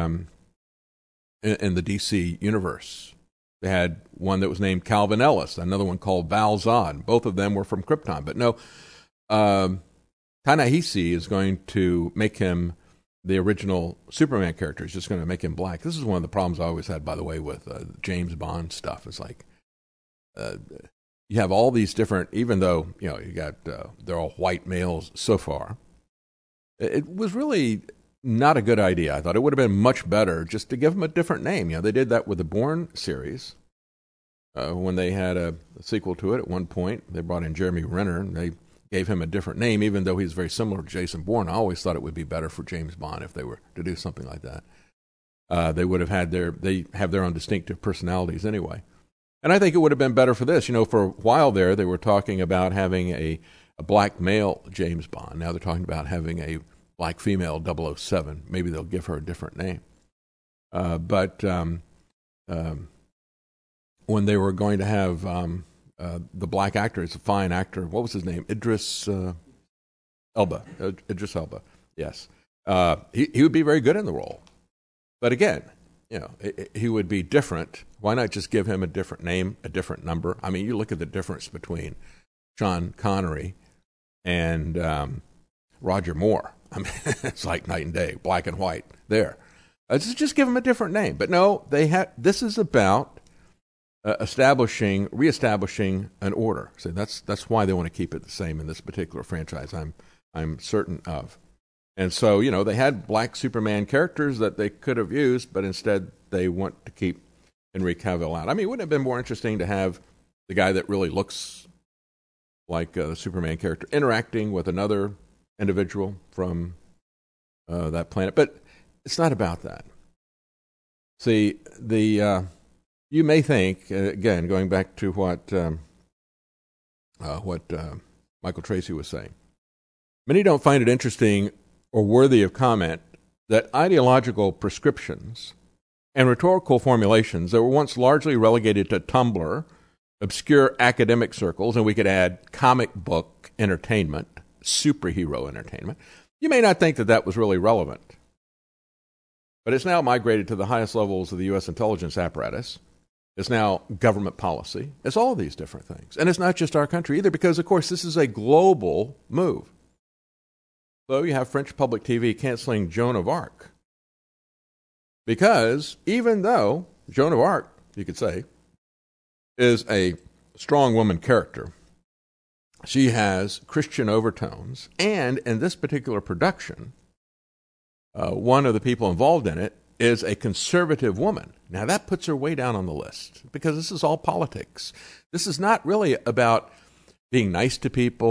DC universe. They had one that was named Calvin Ellis, another one called Val Zod. Both of them were from Krypton. But no, Ta-Nehisi is going to make him the original Superman character. He's just going to make him black. This is one of the problems I always had, by the way, with James Bond stuff. It's like you have all these different, even though you got they're all white males so far. It was really not a good idea. I thought it would have been much better just to give them a different name. They did that with the Bourne series when they had a sequel to it. At one point, they brought in Jeremy Renner, and they gave him a different name, even though he's very similar to Jason Bourne. I always thought it would be better for James Bond if they were to do something like that. They would have had they have their own distinctive personalities anyway. And I think it would have been better for this. For a while there, they were talking about having a black male James Bond. Now they're talking about having a black female 007. Maybe they'll give her a different name. But when they were going to have the black actor, it's a fine actor. What was his name? Idris Elba. Idris Elba. Yes. He would be very good in the role. But again, he would be different. Why not just give him a different name, a different number? I mean, you look at the difference between Sean Connery and Roger Moore. I mean, it's like night and day, black and white there. Just give him a different name. But no, this is about reestablishing an order. So that's why they want to keep it the same in this particular franchise. I'm certain of. And so they had black Superman characters that they could have used, but instead they want to keep Henry Cavill out. I mean, wouldn't it have been more interesting to have the guy that really looks like the Superman character interacting with another individual from that planet? But it's not about that. See, you may think, again, going back to what Michael Tracy was saying, many don't find it interesting or worthy of comment that ideological prescriptions and rhetorical formulations that were once largely relegated to Tumblr, obscure academic circles, and we could add comic book entertainment, superhero entertainment, you may not think that was really relevant. But it's now migrated to the highest levels of the U.S. intelligence apparatus. It's now government policy. It's all of these different things. And it's not just our country either, because, of course, this is a global move. So you have French public TV canceling Joan of Arc. Because even though Joan of Arc, you could say, is a strong woman character, she has Christian overtones. And in this particular production, one of the people involved in it is a conservative woman. Now that puts her way down on the list because this is all politics. This is not really about being nice to people.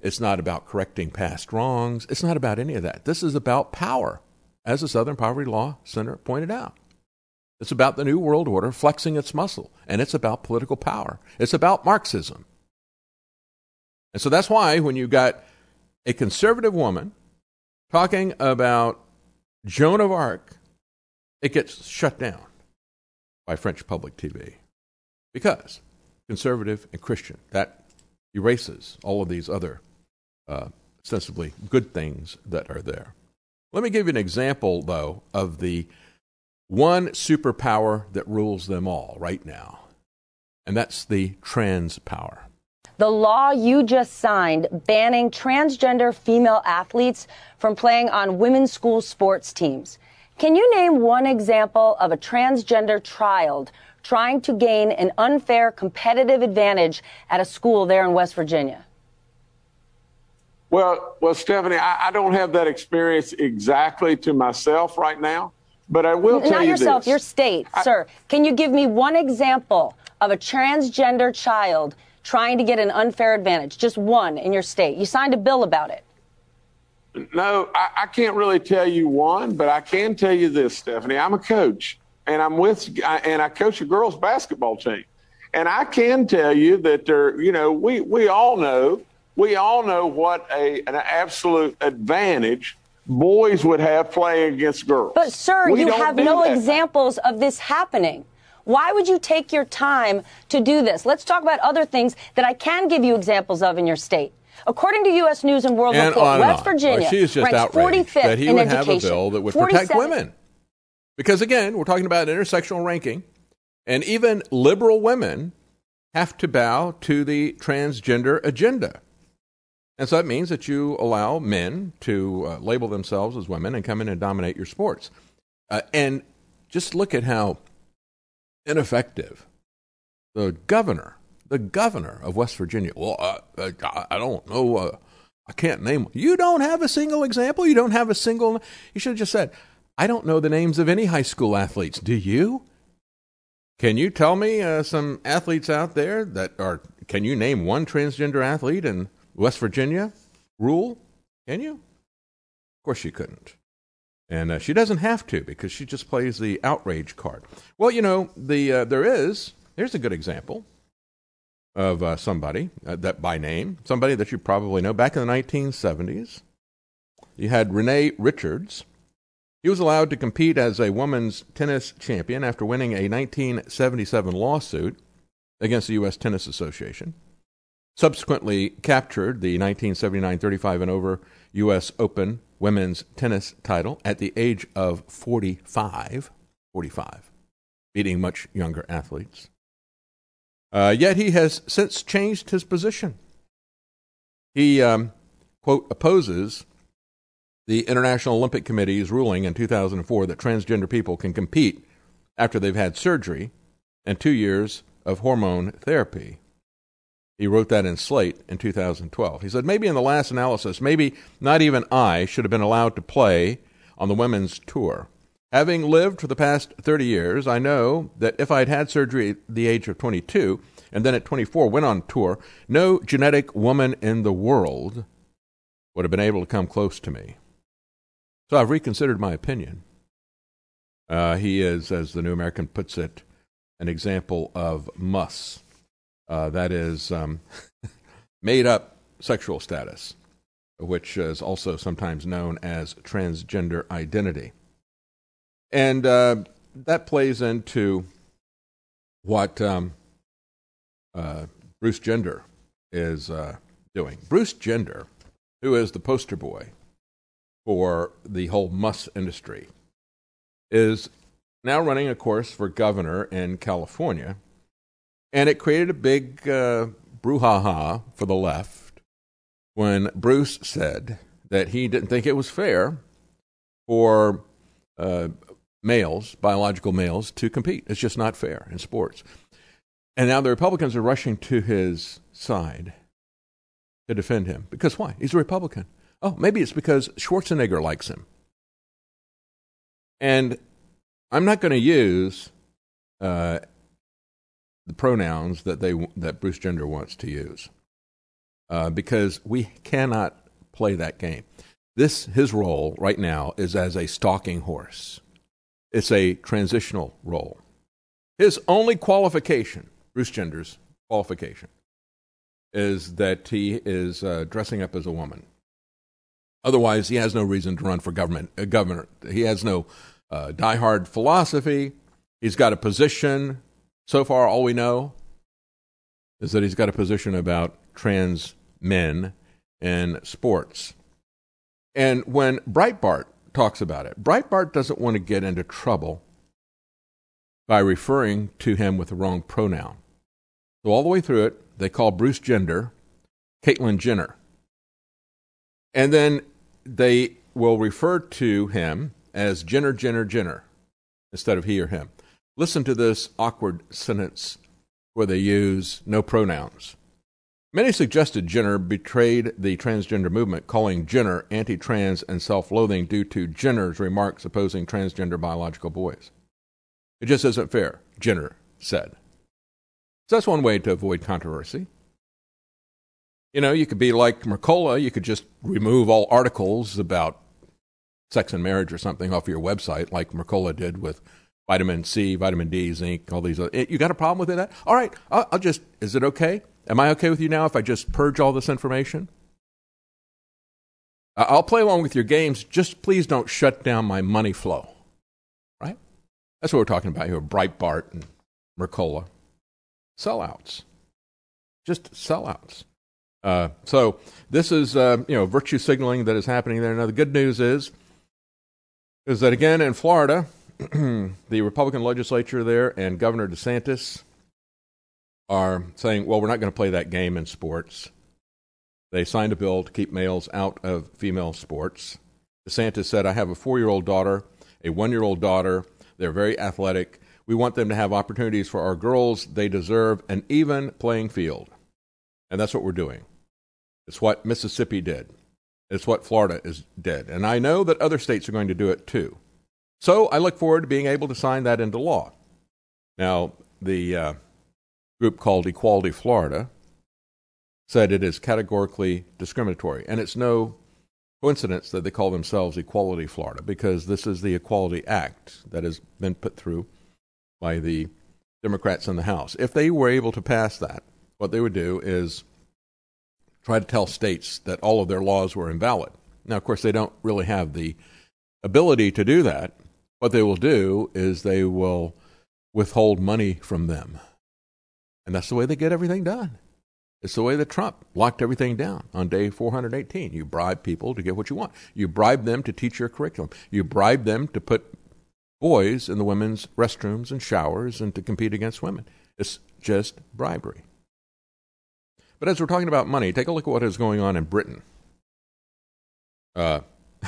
It's not about correcting past wrongs. It's not about any of that. This is about power, as the Southern Poverty Law Center pointed out. It's about the New World Order flexing its muscle, and it's about political power. It's about Marxism. And so that's why when you got a conservative woman talking about Joan of Arc, it gets shut down by French public TV. Because conservative and Christian, that erases all of these other ostensibly good things that are there. Let me give you an example, though, of the one superpower that rules them all right now, and that's the trans power. The law you just signed banning transgender female athletes from playing on women's school sports teams. Can you name one example of a transgender child trying to gain an unfair competitive advantage at a school there in West Virginia? Well, Stephanie, I don't have that experience exactly to myself right now, but I will tell you this. Not yourself, your state, sir. Can you give me one example of a transgender child trying to get an unfair advantage? Just one in your state. You signed a bill about it. No, I can't really tell you one, but I can tell you this, Stephanie. I'm a coach, and I coach a girls' basketball team. And I can tell you that we all know what an absolute advantage boys would have playing against girls. But, sir, you have no examples of this happening. Why would you take your time to do this? Let's talk about other things that I can give you examples of in your state. According to U.S. News and World Report, West Virginia ranks 45th that he in would education. have a bill that would protect women. Because, again, we're talking about intersectional ranking, and even liberal women have to bow to the transgender agenda. And so that means that you allow men to label themselves as women and come in and dominate your sports. And just look at how ineffective the governor of West Virginia. Well, I don't know. I can't name. You don't have a single example. You don't have a single. You should have just said, I don't know the names of any high school athletes. Do you? Can you tell me some athletes out there that are? Can you name one transgender athlete in West Virginia? Rule? Can you? Of course you couldn't. And she doesn't have to because she just plays the outrage card. Well, here's a good example of somebody that by name, somebody that you probably know. Back in the 1970s, you had Renee Richards. He was allowed to compete as a women's tennis champion after winning a 1977 lawsuit against the U.S. Tennis Association. Subsequently captured the 1979 35 and over U.S. Open women's tennis title at the age of 45, beating much younger athletes. Yet he has since changed his position. He, quote, opposes the International Olympic Committee's ruling in 2004 that transgender people can compete after they've had surgery and 2 years of hormone therapy. He wrote that in Slate in 2012. He said, maybe in the last analysis, maybe not even I should have been allowed to play on the women's tour. Having lived for the past 30 years, I know that if I'd had surgery at the age of 22 and then at 24 went on tour, no genetic woman in the world would have been able to come close to me. So I've reconsidered my opinion. He is, as the New American puts it, an example of muss. That is made-up sexual status, which is also sometimes known as transgender identity. And that plays into what Bruce Gender is doing. Bruce Gender, who is the poster boy for the whole muss industry, is now running a course for governor in California. And it created a big brouhaha for the left when Bruce said that he didn't think it was fair for biological males, to compete. It's just not fair in sports. And now the Republicans are rushing to his side to defend him. Because why? He's a Republican. Oh, maybe it's because Schwarzenegger likes him. And I'm not going to use the pronouns that Bruce Gender wants to use. because we cannot play that game. His role right now is as a stalking horse. It's a transitional role. His only qualification, Bruce Gender's qualification, is that he is dressing up as a woman. Otherwise, he has no reason to run for governor. He has no diehard philosophy. He's got a position. So far, all we know is that he's got a position about trans men in sports. And when Breitbart talks about it, Breitbart doesn't want to get into trouble by referring to him with the wrong pronoun. So all the way through it, they call Bruce Gender Caitlyn Jenner. And then they will refer to him as Jenner instead of he or him. Listen to this awkward sentence where they use no pronouns. Many suggested Jenner betrayed the transgender movement, calling Jenner anti-trans and self-loathing due to Jenner's remarks opposing transgender biological boys. It just isn't fair, Jenner said. So that's one way to avoid controversy. You know, you could be like Mercola. You could just remove all articles about sex and marriage or something off your website, like Mercola did with vitamin C, vitamin D, zinc, all these. You got a problem with that? All right, I'll just, is it okay? Am I okay with you now if I just purge all this information? I'll play along with your games. Just please don't shut down my money flow. Right? That's what we're talking about here, Breitbart and Mercola. Sellouts. Just sellouts. So this is, virtue signaling that is happening there. Now, the good news is that, again, in Florida, the Republican legislature there and Governor DeSantis are saying, well, we're not going to play that game in sports. They signed a bill to keep males out of female sports. DeSantis said, I have a 4-year-old daughter, a 1-year-old daughter. They're very athletic. We want them to have opportunities for our girls. They deserve an even playing field. And that's what we're doing. It's what Mississippi did. It's what Florida did. And I know that other states are going to do it too. So I look forward to being able to sign that into law. Now, the group called Equality Florida said it is categorically discriminatory. And it's no coincidence that they call themselves Equality Florida, because this is the Equality Act that has been put through by the Democrats in the House. If they were able to pass that, what they would do is try to tell states that all of their laws were invalid. Now, of course, they don't really have the ability to do that. What they will do is they will withhold money from them. And that's the way they get everything done. It's the way that Trump locked everything down on day 418. You bribe people to get what you want. You bribe them to teach your curriculum. You bribe them to put boys in the women's restrooms and showers and to compete against women. It's just bribery. But as we're talking about money, take a look at what is going on in Britain. This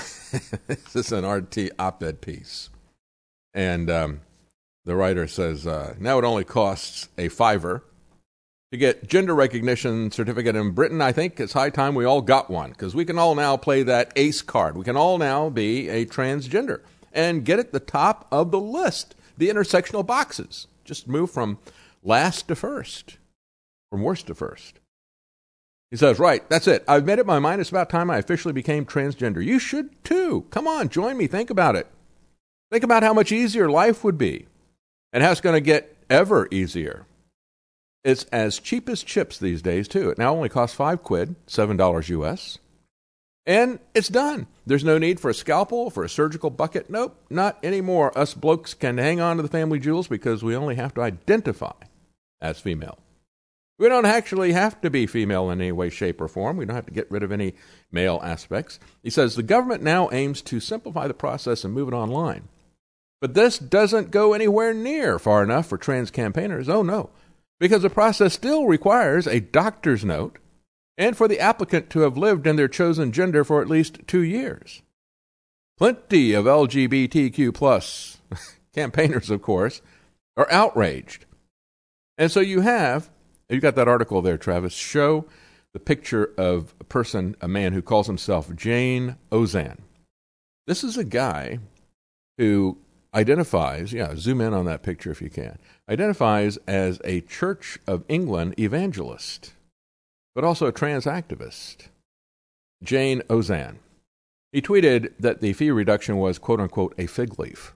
is an RT op-ed piece. And the writer says, now it only costs a $5 to get gender recognition certificate in Britain. I think it's high time we all got one, because we can all now play that ACE card. We can all now be a transgender and get at the top of the list, the intersectional boxes. Just move from last to first, from worst to first. He says, right, that's it. I've made up my mind. It's about time I officially became transgender. You should too. Come on, join me. Think about it. Think about how much easier life would be and how it's going to get ever easier. It's as cheap as chips these days, too. It now only costs £5, $7 US. And it's done. There's no need for a scalpel, for a surgical bucket. Nope, not anymore. Us blokes can hang on to the family jewels because we only have to identify as female. We don't actually have to be female in any way, shape, or form. We don't have to get rid of any male aspects. He says the government now aims to simplify the process and move it online. But this doesn't go anywhere near far enough for trans campaigners. Oh, no. Because the process still requires a doctor's note and for the applicant to have lived in their chosen gender for at least 2 years. Plenty of LGBTQ plus campaigners, of course, are outraged. And so you've got that article there, Travis. Show the picture of a man who calls himself Jane Ozanne. This is a guy who identifies, zoom in on that picture if you can, identifies as a Church of England evangelist. but also a trans activist, Jane Ozanne. He tweeted that the fee reduction was, quote unquote, a fig leaf.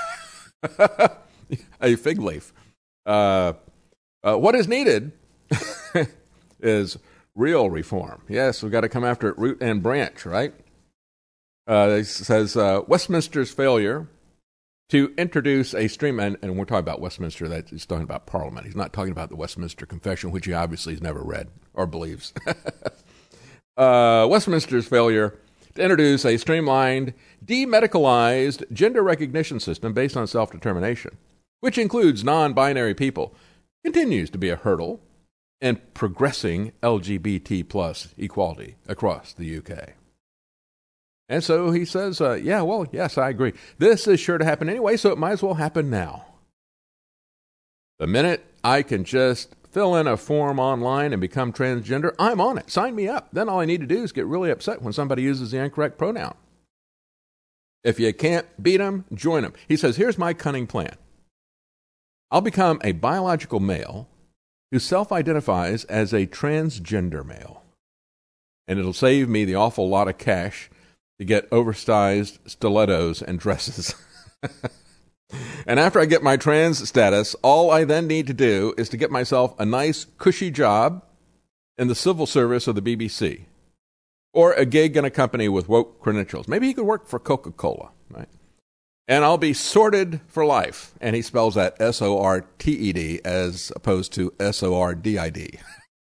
A fig leaf. What is needed is real reform. Yes, we've got to come after it root and branch, right? It says Westminster's failure to introduce a stream, and we're talking about Westminster, that he's talking about Parliament. He's not talking about the Westminster Confession, which he obviously has never read or believes. Westminster's failure to introduce a streamlined, demedicalized gender recognition system based on self-determination, which includes non-binary people, continues to be a hurdle in progressing LGBT plus equality across the UK. And so he says, yes, I agree. This is sure to happen anyway, so it might as well happen now. The minute I can just fill in a form online and become transgender, I'm on it. Sign me up. Then all I need to do is get really upset when somebody uses the incorrect pronoun. If you can't beat them, join them. He says, here's my cunning plan. I'll become a biological male who self-identifies as a transgender male. And it'll save me the awful lot of cash to get oversized stilettos and dresses. And after I get my trans status, all I then need to do is to get myself a nice, cushy job in the civil service of the BBC, or a gig in a company with woke credentials. Maybe he could work for Coca-Cola, right? And I'll be sorted for life. And he spells that S-O-R-T-E-D as opposed to S-O-R-D-I-D.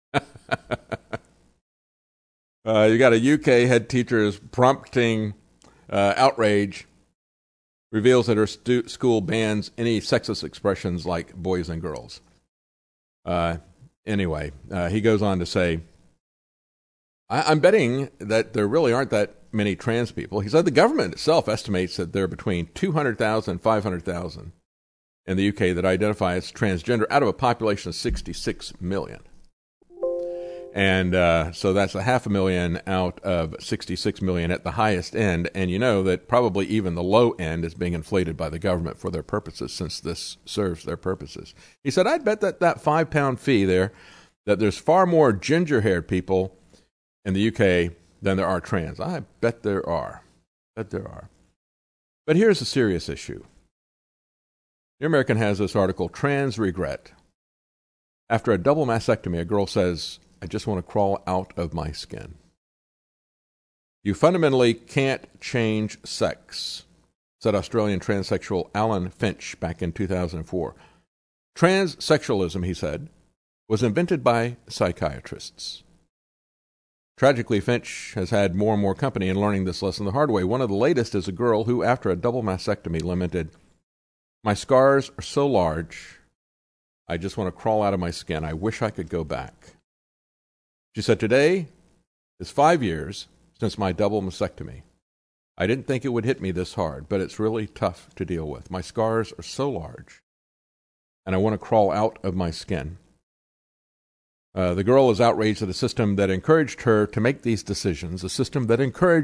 You got a UK head teacher's prompting outrage, reveals that her school bans any sexist expressions like boys and girls. Anyway, he goes on to say, I'm betting that there really aren't that many trans people. He said the government itself estimates that there are between 200,000 and 500,000 in the UK that identify as transgender out of a population of 66 million. And so that's 500,000 out of 66 million at the highest end. And you know that probably even the low end is being inflated by the government for their purposes, since this serves their purposes. He said, I'd bet that £5 fee there, that there's far more ginger-haired people in the UK than there are trans. I bet there are. But here's a serious issue. The American has this article, Trans Regret. After a double mastectomy, a girl says, I just want to crawl out of my skin. You fundamentally can't change sex, said Australian transsexual Alan Finch back in 2004. Transsexualism, he said, was invented by psychiatrists. Tragically, Finch has had more and more company in learning this lesson the hard way. One of the latest is a girl who, after a double mastectomy, lamented, my scars are so large, I just want to crawl out of my skin. I wish I could go back. She said, today is 5 years since my double mastectomy. I didn't think it would hit me this hard, but it's really tough to deal with. My scars are so large, and I want to crawl out of my skin. The girl is outraged at a system that encouraged her to make these decisions, a system that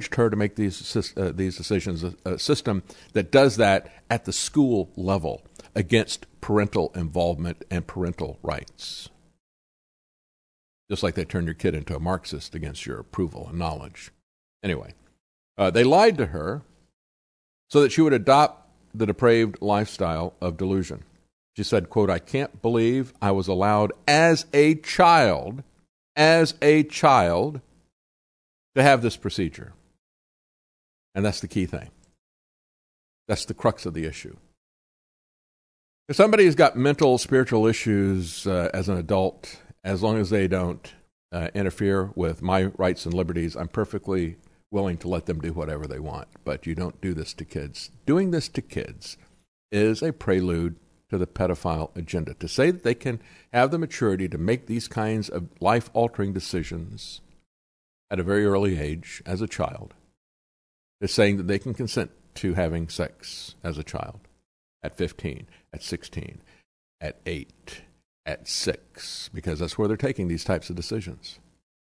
does that at the school level against parental involvement and parental rights. Just like they turn your kid into a Marxist against your approval and knowledge. Anyway, they lied to her so that she would adopt the depraved lifestyle of delusion. She said, quote, I can't believe I was allowed as a child, to have this procedure. And that's the key thing. That's the crux of the issue. If somebody has got mental, spiritual issues as an adult, as long as they don't interfere with my rights and liberties, I'm perfectly willing to let them do whatever they want. But you don't do this to kids. Doing this to kids is a prelude to the pedophile agenda. To say that they can have the maturity to make these kinds of life-altering decisions at a very early age as a child is saying that they can consent to having sex as a child at 15, at 16, at 8, at 6, because that's where they're taking these types of decisions.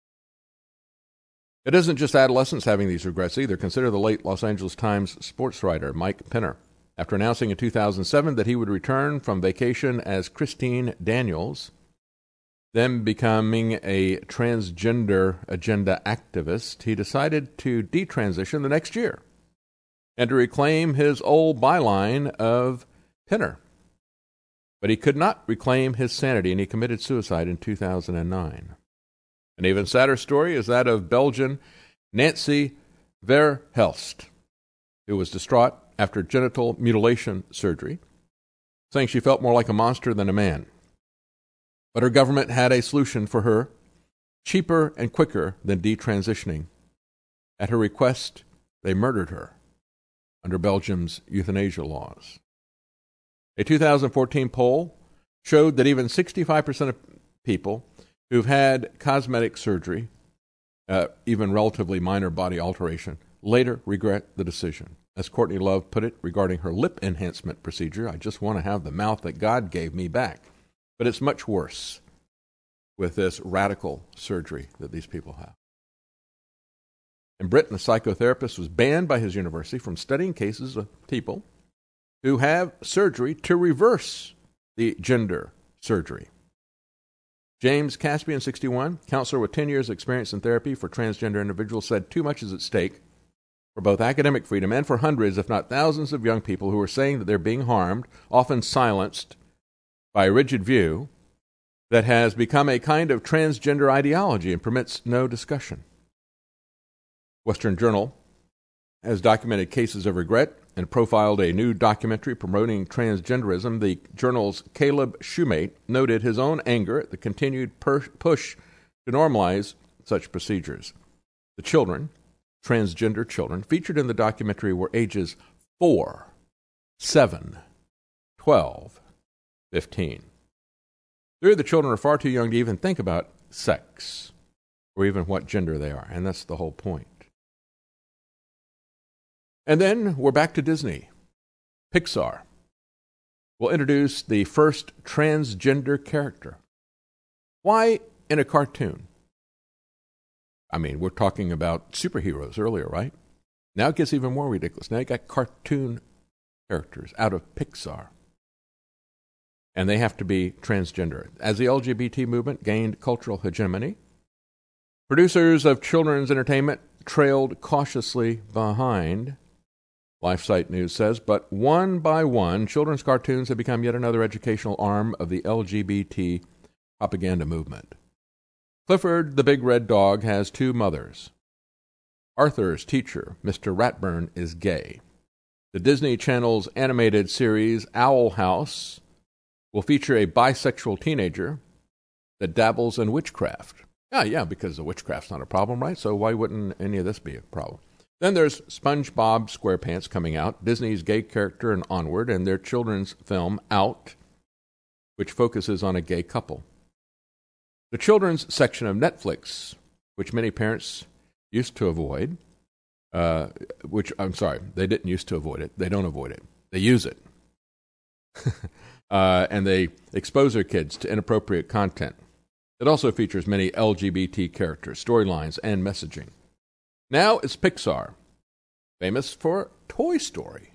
It isn't just adolescents having these regrets either. Consider the late Los Angeles Times sports writer Mike Pinner. After announcing in 2007 that he would return from vacation as Christine Daniels, then becoming a transgender agenda activist, he decided to detransition the next year and to reclaim his old byline of Pinner. But he could not reclaim his sanity, and he committed suicide in 2009. An even sadder story is that of Belgian Nancy Verhelst, who was distraught after genital mutilation surgery, saying she felt more like a monster than a man. But her government had a solution for her, cheaper and quicker than detransitioning. At her request, they murdered her under Belgium's euthanasia laws. A 2014 poll showed that even 65% of people who've had cosmetic surgery, even relatively minor body alteration, later regret the decision. As Courtney Love put it regarding her lip enhancement procedure, I just want to have the mouth that God gave me back. But it's much worse with this radical surgery that these people have. In Britain, a psychotherapist was banned by his university from studying cases of people who have surgery to reverse the gender surgery. James Caspian, 61, counselor with 10 years' experience in therapy for transgender individuals, said too much is at stake for both academic freedom and for hundreds, if not thousands, of young people who are saying that they're being harmed, often silenced by a rigid view that has become a kind of transgender ideology and permits no discussion. Western Journal has documented cases of regret and profiled a new documentary promoting transgenderism. The journal's Caleb Shoemate noted his own anger at the continued push to normalize such procedures. The children, transgender children, featured in the documentary were ages 4, 7, 12, 15. 3 of the children are far too young to even think about sex or even what gender they are, and that's the whole point. And then we're back to Disney. Pixar will introduce the first transgender character. Why in a cartoon? I mean, we're talking about superheroes earlier, right? Now it gets even more ridiculous. Now you got cartoon characters out of Pixar. And they have to be transgender. As the LGBT movement gained cultural hegemony, producers of children's entertainment trailed cautiously behind. LifeSite News says, but one by one, children's cartoons have become yet another educational arm of the LGBT propaganda movement. Clifford the Big Red Dog has 2 mothers. Arthur's teacher, Mr. Ratburn, is gay. The Disney Channel's animated series Owl House will feature a bisexual teenager that dabbles in witchcraft. Yeah, because the witchcraft's not a problem, right? So why wouldn't any of this be a problem? Then there's SpongeBob SquarePants coming out, Disney's gay character in Onward, and their children's film Out, which focuses on a gay couple. The children's section of Netflix, which many parents used to avoid, they didn't used to avoid it. They don't avoid it. They use it. And they expose their kids to inappropriate content. It also features many LGBT characters, storylines, and messaging. Now it's Pixar, famous for Toy Story.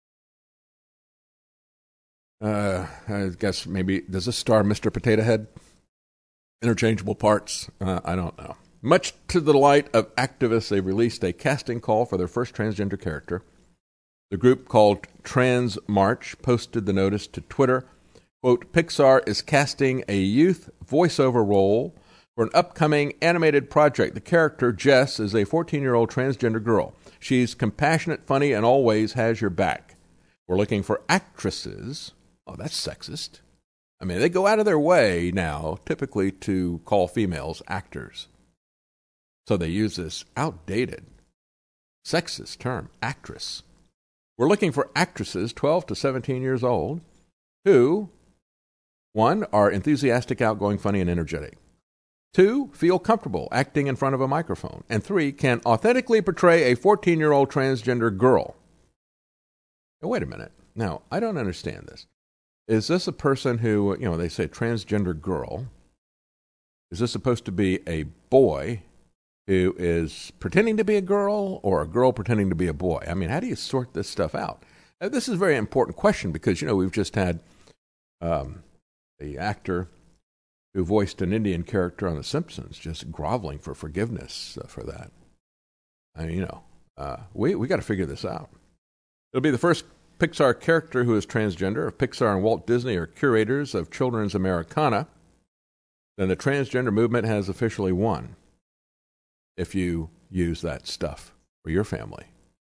I guess maybe, does this star Mr. Potato Head? Interchangeable parts? I don't know. Much to the delight of activists, they released a casting call for their first transgender character. The group called Trans March posted the notice to Twitter. Quote, Pixar is casting a youth voiceover role for an upcoming animated project. The character, Jess, is a 14-year-old transgender girl. She's compassionate, funny, and always has your back. We're looking for actresses. Oh, that's sexist. I mean, they go out of their way now, typically, to call females actors. So they use this outdated, sexist term, actress. We're looking for actresses 12 to 17 years old who, 1, are enthusiastic, outgoing, funny, and energetic. 2, feel comfortable acting in front of a microphone. And 3, can authentically portray a 14-year-old transgender girl. Now, wait a minute. Now, I don't understand this. Is this a person who, they say transgender girl? Is this supposed to be a boy who is pretending to be a girl or a girl pretending to be a boy? I mean, how do you sort this stuff out? Now, this is a very important question because, we've just had the actor who voiced an Indian character on The Simpsons, just groveling for forgiveness for that. I mean, we got to figure this out. It'll be the first Pixar character who is transgender. If Pixar and Walt Disney are curators of children's Americana, then the transgender movement has officially won, if you use that stuff for your family.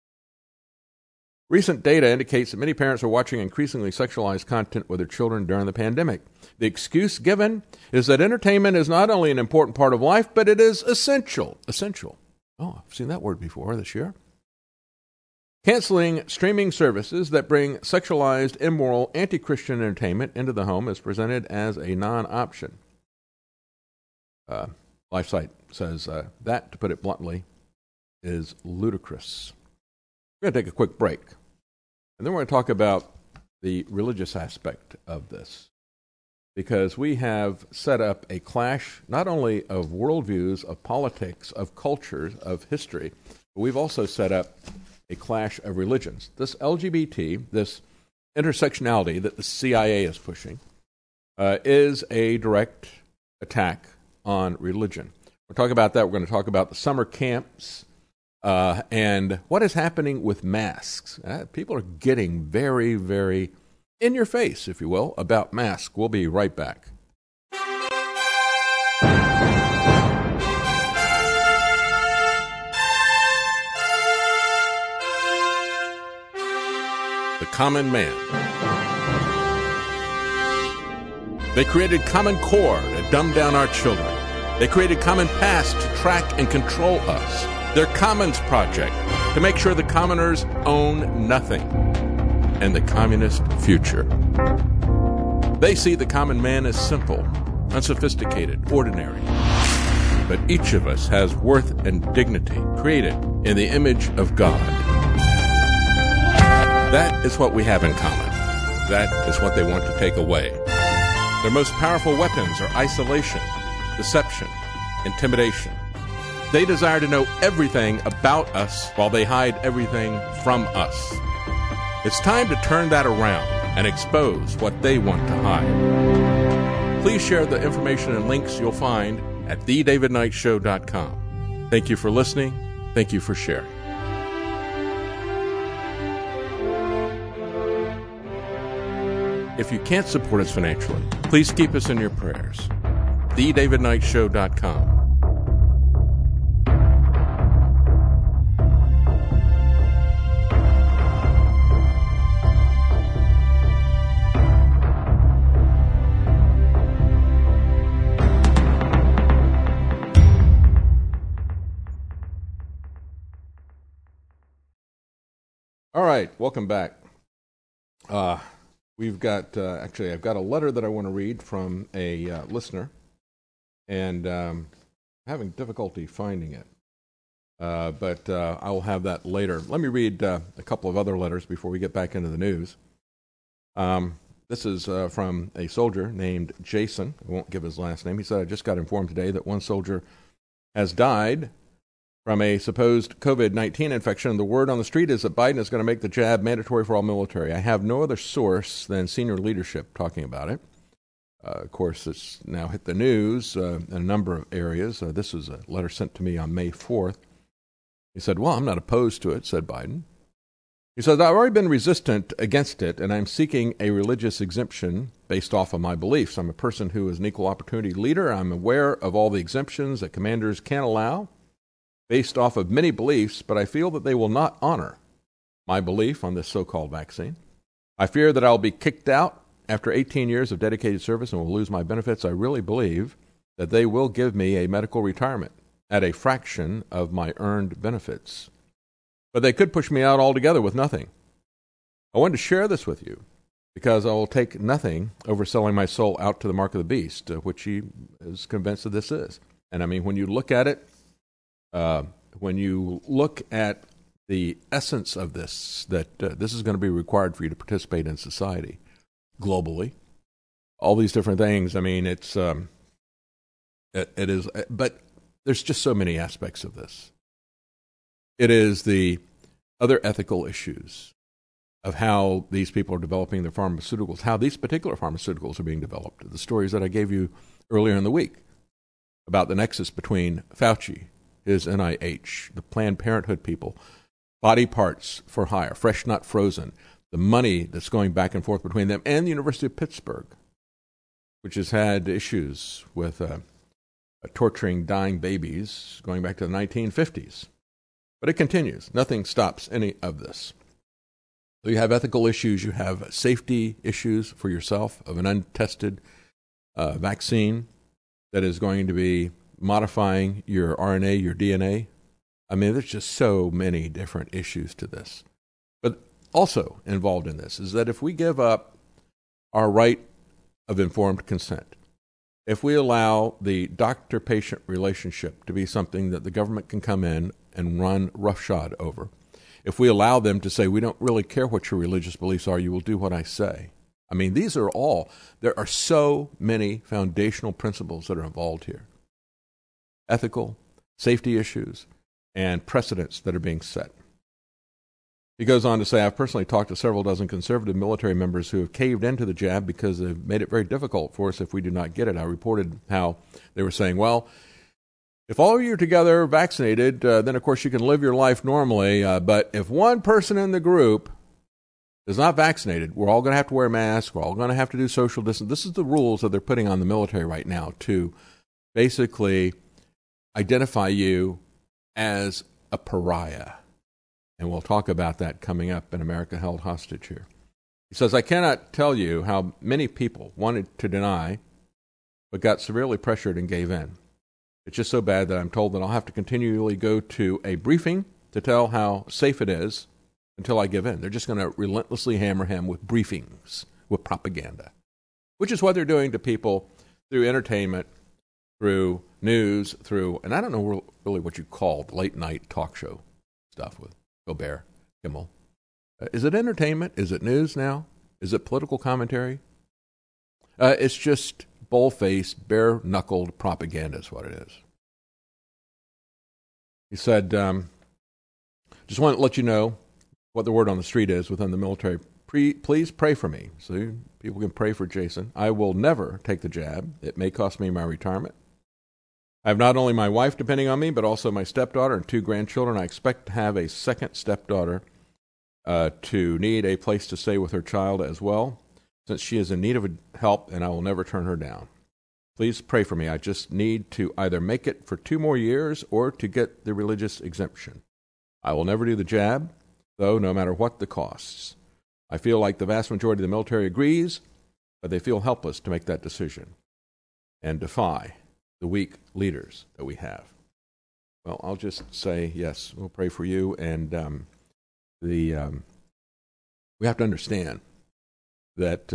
Recent data indicates that many parents are watching increasingly sexualized content with their children during the pandemic. The excuse given is that entertainment is not only an important part of life, but it is essential. Essential. Oh, I've seen that word before this year. Canceling streaming services that bring sexualized, immoral, anti-Christian entertainment into the home is presented as a non-option. LifeSite says that, to put it bluntly, is ludicrous. We're going to take a quick break. And then we're going to talk about the religious aspect of this. Because we have set up a clash not only of worldviews, of politics, of cultures, of history, but we've also set up a clash of religions. This LGBT, this intersectionality that the CIA is pushing, is a direct attack on religion. We'll talk about that. We're going to talk about the summer camps and what is happening with masks. People are getting very, very in your face, if you will, about masks. We'll be right back. The Common Man. They created Common Core to dumb down our children. They created Common Pass to track and control us. Their Commons Project to make sure the commoners own nothing. And the communist future. They see the common man as simple, unsophisticated, ordinary. But each of us has worth and dignity created in the image of God. That is what we have in common. That is what they want to take away. Their most powerful weapons are isolation, deception, intimidation. They desire to know everything about us while they hide everything from us. It's time to turn that around and expose what they want to hide. Please share the information and links you'll find at thedavidknightshow.com. Thank you for listening. Thank you for sharing. If you can't support us financially, please keep us in your prayers. thedavidknightshow.com. All right, welcome back. We've got, I've got a letter that I want to read from a listener, and I'm having difficulty finding it. But I will have that later. Let me read a couple of other letters before we get back into the news. This is from a soldier named Jason. I won't give his last name. He said, I just got informed today that one soldier has died from a supposed COVID-19 infection. The word on the street is that Biden is going to make the jab mandatory for all military. I have no other source than senior leadership talking about it. Of course, it's now hit the news in a number of areas. This was a letter sent to me on May 4th. He said, well, I'm not opposed to it, said Biden. He says, I've already been resistant against it, and I'm seeking a religious exemption based off of my beliefs. I'm a person who is an equal opportunity leader. I'm aware of all the exemptions that commanders can allow based off of many beliefs, but I feel that they will not honor my belief on this so-called vaccine. I fear that I'll be kicked out after 18 years of dedicated service and will lose my benefits. I really believe that they will give me a medical retirement at a fraction of my earned benefits. But they could push me out altogether with nothing. I wanted to share this with you because I will take nothing over selling my soul out to the mark of the beast, which he is convinced that this is. And I mean, when you look at it, when you look at the essence of this, that this is going to be required for you to participate in society globally, all these different things. I mean, it is, but there's just so many aspects of this. It is the other ethical issues. of how these people are developing their pharmaceuticals, how these particular pharmaceuticals are being developed. The stories that I gave you earlier in the week about the nexus between Fauci, his NIH, the Planned Parenthood people, body parts for hire, fresh not frozen, the money that's going back and forth between them, and the University of Pittsburgh, which has had issues with torturing dying babies going back to the 1950s. But it continues. Nothing stops any of this. So you have ethical issues, you have safety issues for yourself of an untested vaccine that is going to be modifying your RNA, your DNA. I mean, there's just so many different issues to this. But also involved in this is that if we give up our right of informed consent, if we allow the doctor-patient relationship to be something that the government can come in and run roughshod over, if we allow them to say, we don't really care what your religious beliefs are, you will do what I say. I mean, there are so many foundational principles that are involved here. Ethical, safety issues, and precedents that are being set. He goes on to say, I've personally talked to several dozen conservative military members who have caved into the jab because they've made it very difficult for us if we do not get it. I reported how they were saying, well, if all of you are together vaccinated, then of course you can live your life normally. But if one person in the group is not vaccinated, we're all going to have to wear masks. We're all going to have to do social distance. This is the rules that they're putting on the military right now to basically identify you as a pariah. And we'll talk about that coming up in America Held Hostage here. He says, I cannot tell you how many people wanted to deny but got severely pressured and gave in. It's just so bad that I'm told that I'll have to continually go to a briefing to tell how safe it is until I give in. They're just going to relentlessly hammer him with briefings, with propaganda, which is what they're doing to people through entertainment, through news, and I don't know really what you call late-night talk show stuff with Colbert, Kimmel. Is it entertainment? Is it news now? Is it political commentary? It's just bull-faced, bare-knuckled propaganda is what it is. He said, just want to let you know what the word on the street is within the military. Please pray for me. So people can pray for Jason. I will never take the jab. It may cost me my retirement. I have not only my wife depending on me, but also my stepdaughter and 2 grandchildren. I expect to have a second stepdaughter to need a place to stay with her child as well, since she is in need of help, and I will never turn her down. Please pray for me. I just need to either make it for 2 more years or to get the religious exemption. I will never do the jab, though, no matter what the costs. I feel like the vast majority of the military agrees, but they feel helpless to make that decision and defy the weak leaders that we have. Well, I'll just say, yes, we'll pray for you, and we have to understand that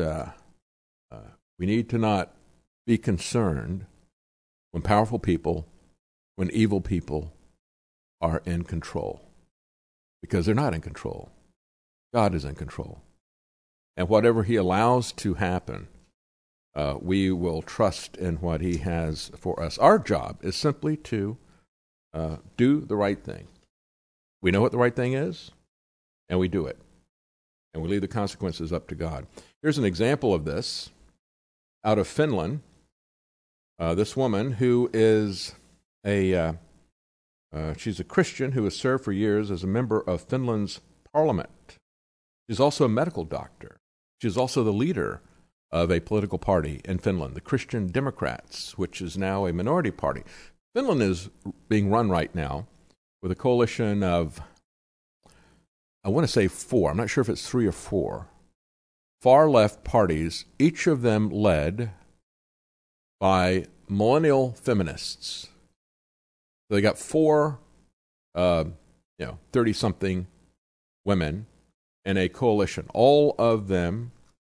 we need to not be concerned when powerful people, when evil people are in control, because they're not in control. God is in control. And whatever he allows to happen, we will trust in what he has for us. Our job is simply to do the right thing. We know what the right thing is, and we do it. And we leave the consequences up to God. Here's an example of this out of Finland. This woman who is she's a Christian who has served for years as a member of Finland's parliament. She's also a medical doctor. She's also the leader of a political party in Finland, the Christian Democrats, which is now a minority party. Finland is being run right now with a coalition of, I want to say 4, I'm not sure if it's 3 or 4, far-left parties, each of them led by millennial feminists. So they got 4, 30-something women in a coalition, all of them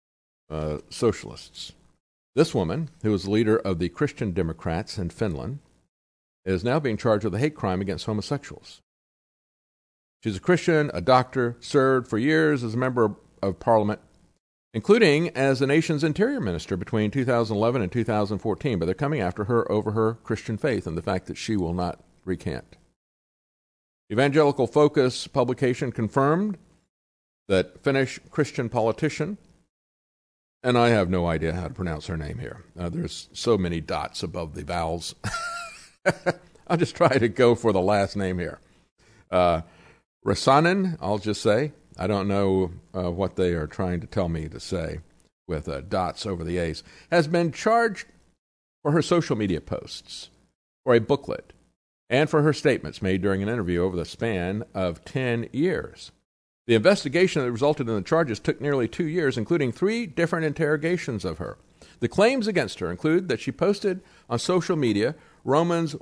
socialists. This woman, who is the leader of the Christian Democrats in Finland, is now being charged with a hate crime against homosexuals. She's a Christian, a doctor, served for years as a member of parliament, including as the nation's interior minister between 2011 and 2014, but they're coming after her over her Christian faith and the fact that she will not recant. Evangelical Focus publication confirmed that Finnish Christian politician, and I have no idea how to pronounce her name here. There's so many dots above the vowels. I'll just try to go for the last name here. Räsänen, I'll just say. I don't know what they are trying to tell me to say with dots over the A's, has been charged for her social media posts, for a booklet, and for her statements made during an interview over the span of 10 years. The investigation that resulted in the charges took nearly 2 years, including 3 different interrogations of her. The claims against her include that she posted on social media Romans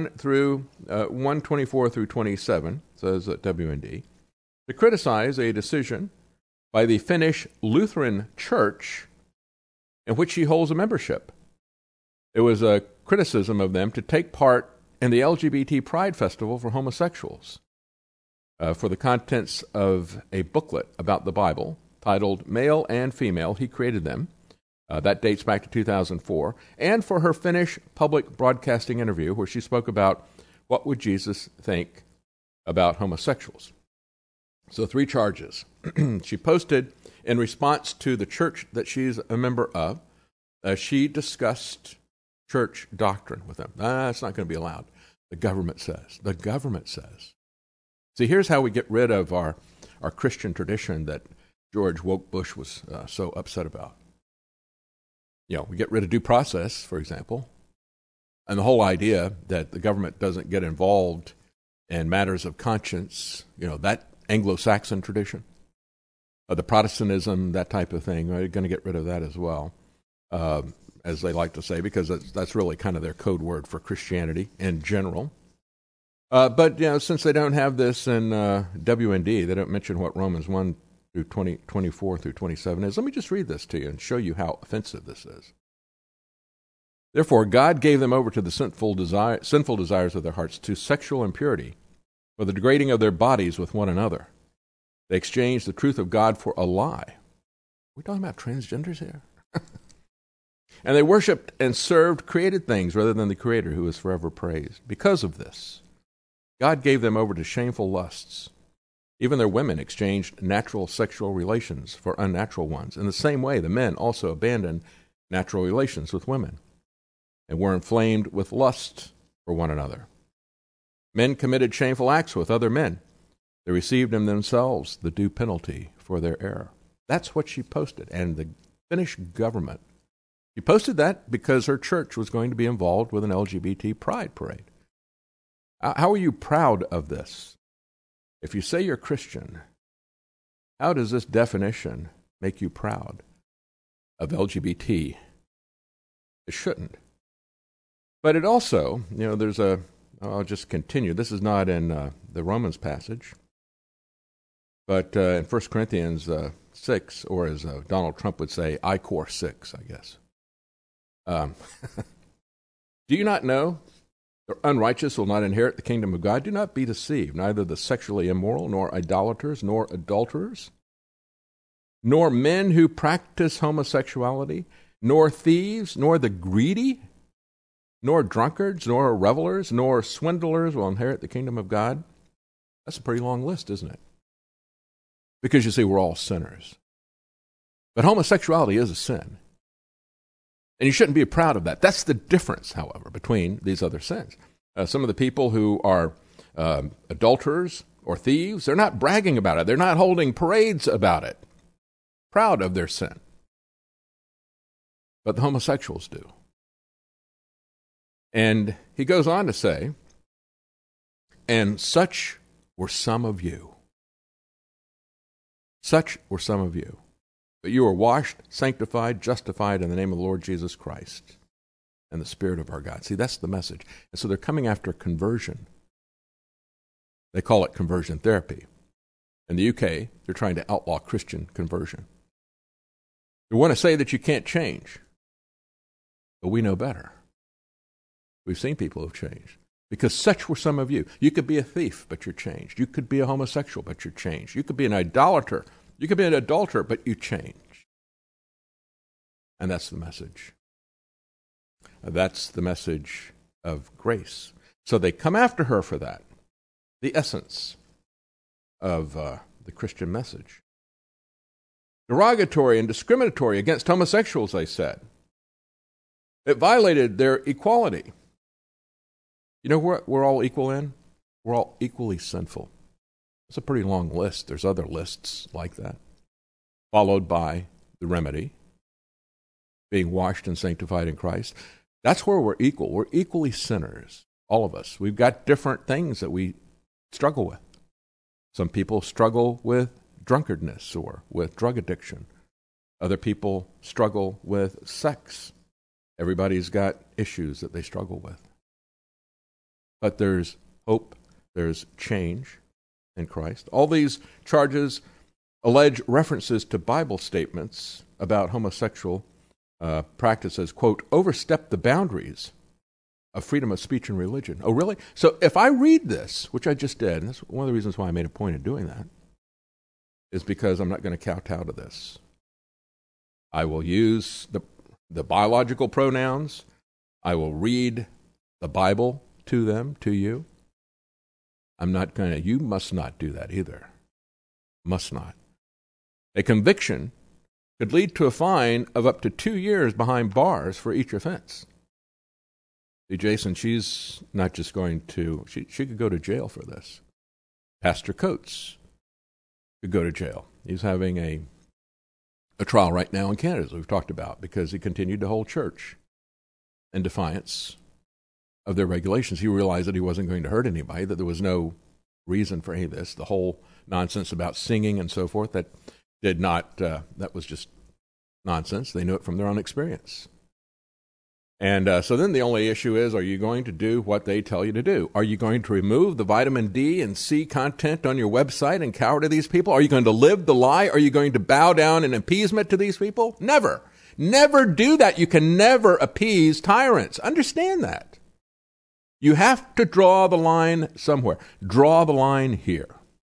1:24 through 27, says WND, to criticize a decision by the Finnish Lutheran Church in which she holds a membership. It was a criticism of them to take part in the LGBT Pride Festival for homosexuals. For the contents of a booklet about the Bible titled Male and Female, He Created Them. That dates back to 2004. And for her Finnish public broadcasting interview where she spoke about what would Jesus think about homosexuals. So 3 charges. She posted in response to the church that she's a member of. She discussed church doctrine with them. That's not going to be allowed. The government says. The government says. See, here's how we get rid of our Christian tradition that George Woke Bush was so upset about. You know, we get rid of due process, for example, and the whole idea that the government doesn't get involved in matters of conscience, you know, that Anglo-Saxon tradition, the Protestantism, that type of thing. We're going to get rid of that as well, as they like to say, because that's really kind of their code word for Christianity in general. But, you know, since they don't have this in WND, they don't mention what Romans 1 through 24 through 27 is. Let me just read this to you and show you how offensive this is. Therefore, God gave them over to the sinful desires of their hearts, to sexual impurity, for the degrading of their bodies with one another. They exchanged the truth of God for a lie. We're talking about transgenders here. And they worshipped and served created things rather than the Creator, who is forever praised. Because of this, God gave them over to shameful lusts. Even their women exchanged natural sexual relations for unnatural ones. In the same way, the men also abandoned natural relations with women and were inflamed with lust for one another. Men committed shameful acts with other men. They received in themselves the due penalty for their error. That's what she posted. And the Finnish government, she posted that because her church was going to be involved with an LGBT pride parade. How are you proud of this? If you say you're Christian, how does this definition make you proud of LGBT? It shouldn't. But it also, you know, I'll just continue. This is not in the Romans passage, but in 1 Corinthians 6, or as Donald Trump would say, I-Core 6, I guess. Do you not know? The unrighteous will not inherit the kingdom of God. Do not be deceived. Neither the sexually immoral, nor idolaters, nor adulterers, nor men who practice homosexuality, nor thieves, nor the greedy, nor drunkards, nor revelers, nor swindlers will inherit the kingdom of God. That's a pretty long list, isn't it? Because you see, we're all sinners. But homosexuality is a sin. And you shouldn't be proud of that. That's the difference, however, between these other sins. Some of the people who are adulterers or thieves, they're not bragging about it. They're not holding parades about it, proud of their sin. But the homosexuals do. And he goes on to say, and such were some of you. Such were some of you. But you are washed, sanctified, justified in the name of the Lord Jesus Christ and the Spirit of our God. See, that's the message. And so they're coming after conversion. They call it conversion therapy. In the UK, they're trying to outlaw Christian conversion. They want to say that you can't change. But we know better. We've seen people who've changed. Because such were some of you. You could be a thief, but you're changed. You could be a homosexual, but you're changed. You could be an idolater. You could be an adulterer, but you change. And that's the message. That's the message of grace. So they come after her for that. The essence of the Christian message. derogatory and discriminatory against homosexuals, they said. It violated their equality. You know what we're all equal in? We're all equally sinful. It's a pretty long list. There's other lists like that. Followed by the remedy, being washed and sanctified in Christ. That's where we're equal. We're equally sinners, all of us. We've got different things that we struggle with. Some people struggle with drunkardness or with drug addiction. Other people struggle with sex. Everybody's got issues that they struggle with. But there's hope, there's change in Christ. All these charges allege references to Bible statements about homosexual practices, quote, overstep the boundaries of freedom of speech and religion. Oh, really? So if I read this, which I just did, and that's one of the reasons why I made a point of doing that, is because I'm not going to kowtow to this. I will use the biological pronouns. I will read the Bible to them, to you. I'm not going to, you must not do that either. Must not. A conviction could lead to a fine of up to 2 years behind bars for each offense. See, Jason, she's not just going to, she could go to jail for this. Pastor Coates could go to jail. He's having a trial right now in Canada, as we've talked about, because he continued to hold church in defiance of their regulations. He realized that he wasn't going to hurt anybody, that there was no reason for any of this. The whole nonsense about singing and so forth, that was just nonsense. They knew it from their own experience. And so then the only issue is, are you going to do what they tell you to do? Are you going to remove the vitamin D and C content on your website and cower to these people? Are you going to live the lie? Are you going to bow down in appeasement to these people? Never. Never do that. You can never appease tyrants. Understand that. You have to draw the line somewhere. Draw the line here.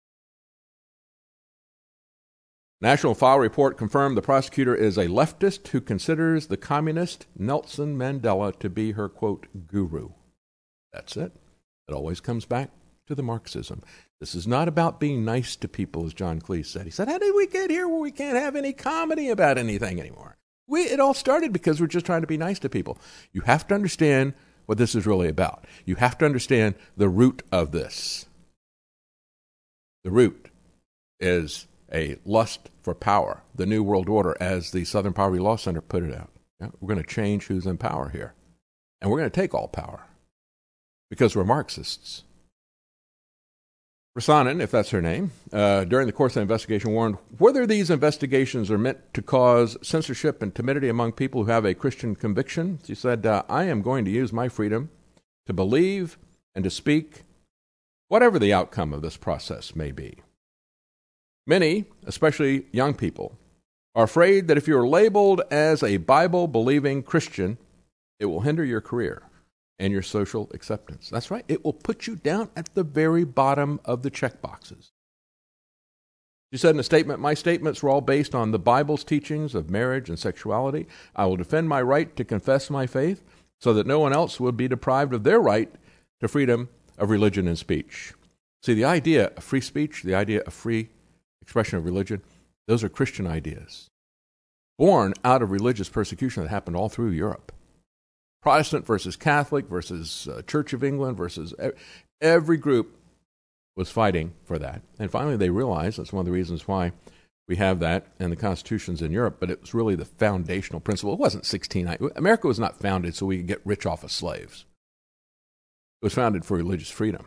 National File Report confirmed the prosecutor is a leftist who considers the communist Nelson Mandela to be her, quote, guru. That's it. It always comes back to the Marxism. This is not about being nice to people, as John Cleese said. He said, how did we get here where we can't have any comedy about anything anymore? It all started because we're just trying to be nice to people. You have to understand what this is really about. You have to understand the root of this. The root is a lust for power, the New World Order, as the Southern Poverty Law Center put it out. Yeah, we're going to change who's in power here. And we're going to take all power because we're Marxists. Rasanen, if that's her name, during the course of the investigation warned whether these investigations are meant to cause censorship and timidity among people who have a Christian conviction. She said, I am going to use my freedom to believe and to speak, whatever the outcome of this process may be. Many, especially young people, are afraid that if you're labeled as a Bible-believing Christian, it will hinder your career and your social acceptance. That's right. It will put you down at the very bottom of the checkboxes. She said in a statement, my statements were all based on the Bible's teachings of marriage and sexuality. I will defend my right to confess my faith so that no one else will be deprived of their right to freedom of religion and speech. See, the idea of free speech, the idea of free expression of religion, those are Christian ideas, born out of religious persecution that happened all through Europe. Protestant versus Catholic versus Church of England versus every group was fighting for that. And finally they realized, that's one of the reasons why we have that in the constitutions in Europe, but it was really the foundational principle. It wasn't 1690. America was not founded so we could get rich off of slaves. It was founded for religious freedom.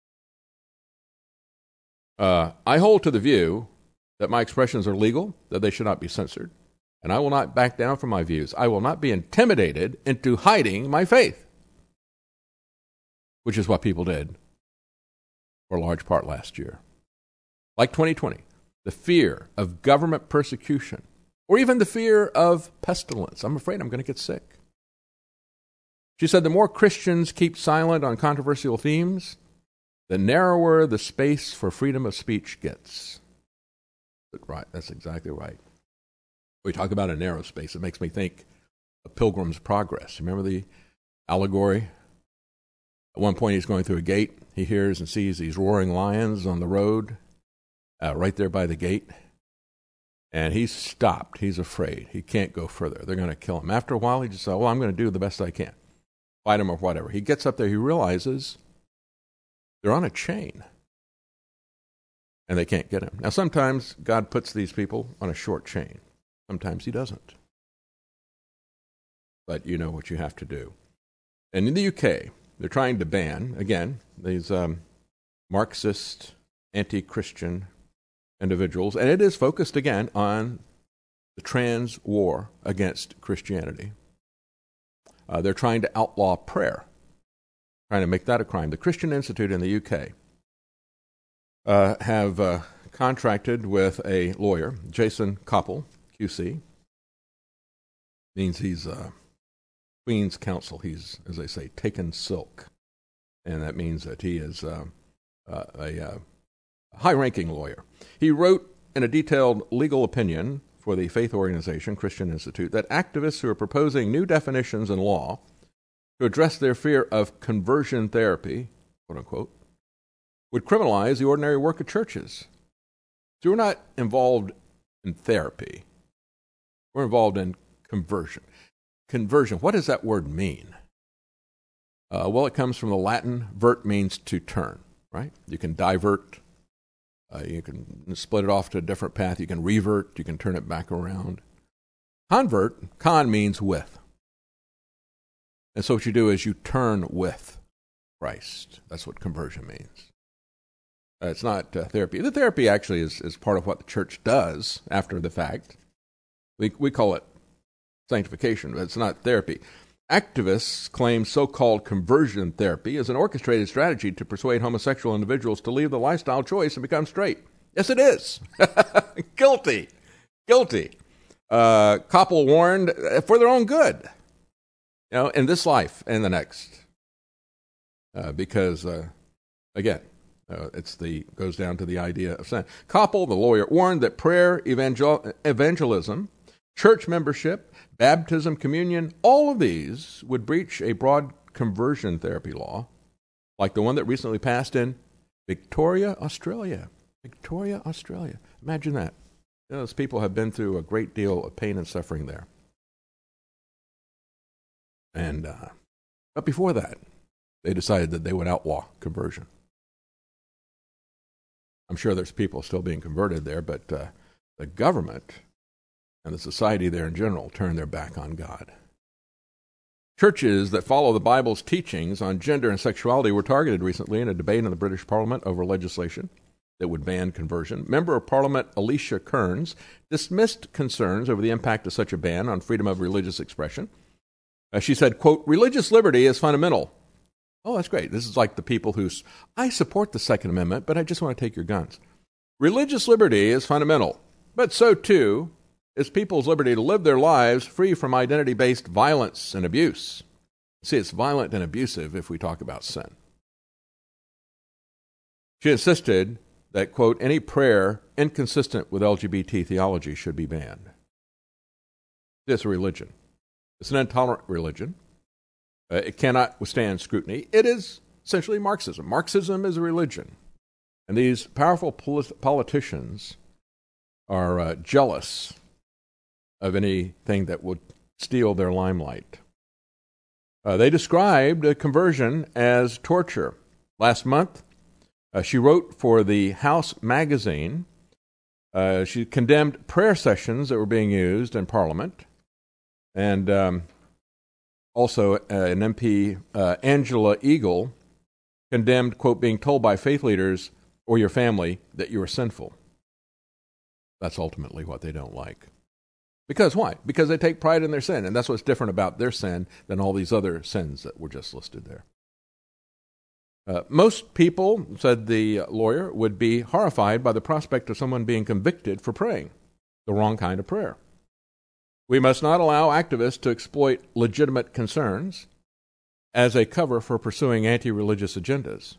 I hold to the view that my expressions are legal, that they should not be censored, and I will not back down from my views. I will not be intimidated into hiding my faith, which is what people did for a large part last year. Like 2020, the fear of government persecution, or even the fear of pestilence. I'm afraid I'm going to get sick. She said the more Christians keep silent on controversial themes, the narrower the space for freedom of speech gets. Right, that's exactly right. We talk about a narrow space. It makes me think of Pilgrim's Progress. Remember the allegory? At one point he's going through a gate. He hears and sees these roaring lions on the road, right there by the gate. And he's stopped. He's afraid. He can't go further. They're going to kill him. After a while, he just said, well, I'm going to do the best I can. Fight him or whatever. He gets up there. He realizes they're on a chain. And they can't get him. Now, sometimes God puts these people on a short chain. Sometimes he doesn't. But you know what you have to do. And in the UK, they're trying to ban, again, these Marxist, anti-Christian individuals. And it is focused, again, on the trans war against Christianity. They're trying to outlaw prayer, trying to make that a crime. The Christian Institute in the UK have contracted with a lawyer, Jason Koppel, QC. Means he's Queen's Counsel. He's, as they say, taken silk. And that means that he is a high-ranking lawyer. He wrote in a detailed legal opinion for the faith organization, Christian Institute, that activists who are proposing new definitions in law to address their fear of conversion therapy, quote-unquote, would criminalize the ordinary work of churches. So we're not involved in therapy. We're involved in conversion. Conversion, what does that word mean? Well, it comes from the Latin. Vert means to turn, right? You can divert. You can split it off to a different path. You can revert. You can turn it back around. Convert, con means with. And so what you do is you turn with Christ. That's what conversion means. It's not therapy. The therapy actually is part of what the church does after the fact. We call it sanctification, but it's not therapy. Activists claim so-called conversion therapy is an orchestrated strategy to persuade homosexual individuals to leave the lifestyle choice and become straight. Yes, it is. Guilty. Koppel warned for their own good, in this life and the next. Because, again, goes down to the idea of sin. Koppel, the lawyer, warned that prayer, evangelism, church membership, baptism, communion, all of these would breach a broad conversion therapy law, like the one that recently passed in Victoria, Australia. Imagine that. Those people have been through a great deal of pain and suffering there. And but before that, they decided that they would outlaw conversion. I'm sure there's people still being converted there, but the government and the society there in general turn their back on God. Churches that follow the Bible's teachings on gender and sexuality were targeted recently in a debate in the British Parliament over legislation that would ban conversion. Member of Parliament Alicia Kearns dismissed concerns over the impact of such a ban on freedom of religious expression. She said, quote, religious liberty is fundamental. Oh, that's great. This is like the people I support the Second Amendment, but I just want to take your guns. Religious liberty is fundamental, but so too is people's liberty to live their lives free from identity-based violence and abuse. See, it's violent and abusive if we talk about sin. She insisted that, quote, any prayer inconsistent with LGBT theology should be banned. It's a religion. It's an intolerant religion. It cannot withstand scrutiny. It is essentially Marxism. Marxism is a religion. And these powerful politicians are jealous of anything that would steal their limelight. They described conversion as torture. Last month, she wrote for the House magazine. She condemned prayer sessions that were being used in Parliament. And also an MP, Angela Eagle, condemned, quote, being told by faith leaders or your family that you are sinful. That's ultimately what they don't like. Because why? Because they take pride in their sin, and that's what's different about their sin than all these other sins that were just listed there. Most people, said the lawyer, would be horrified by the prospect of someone being convicted for praying the wrong kind of prayer. We must not allow activists to exploit legitimate concerns as a cover for pursuing anti-religious agendas.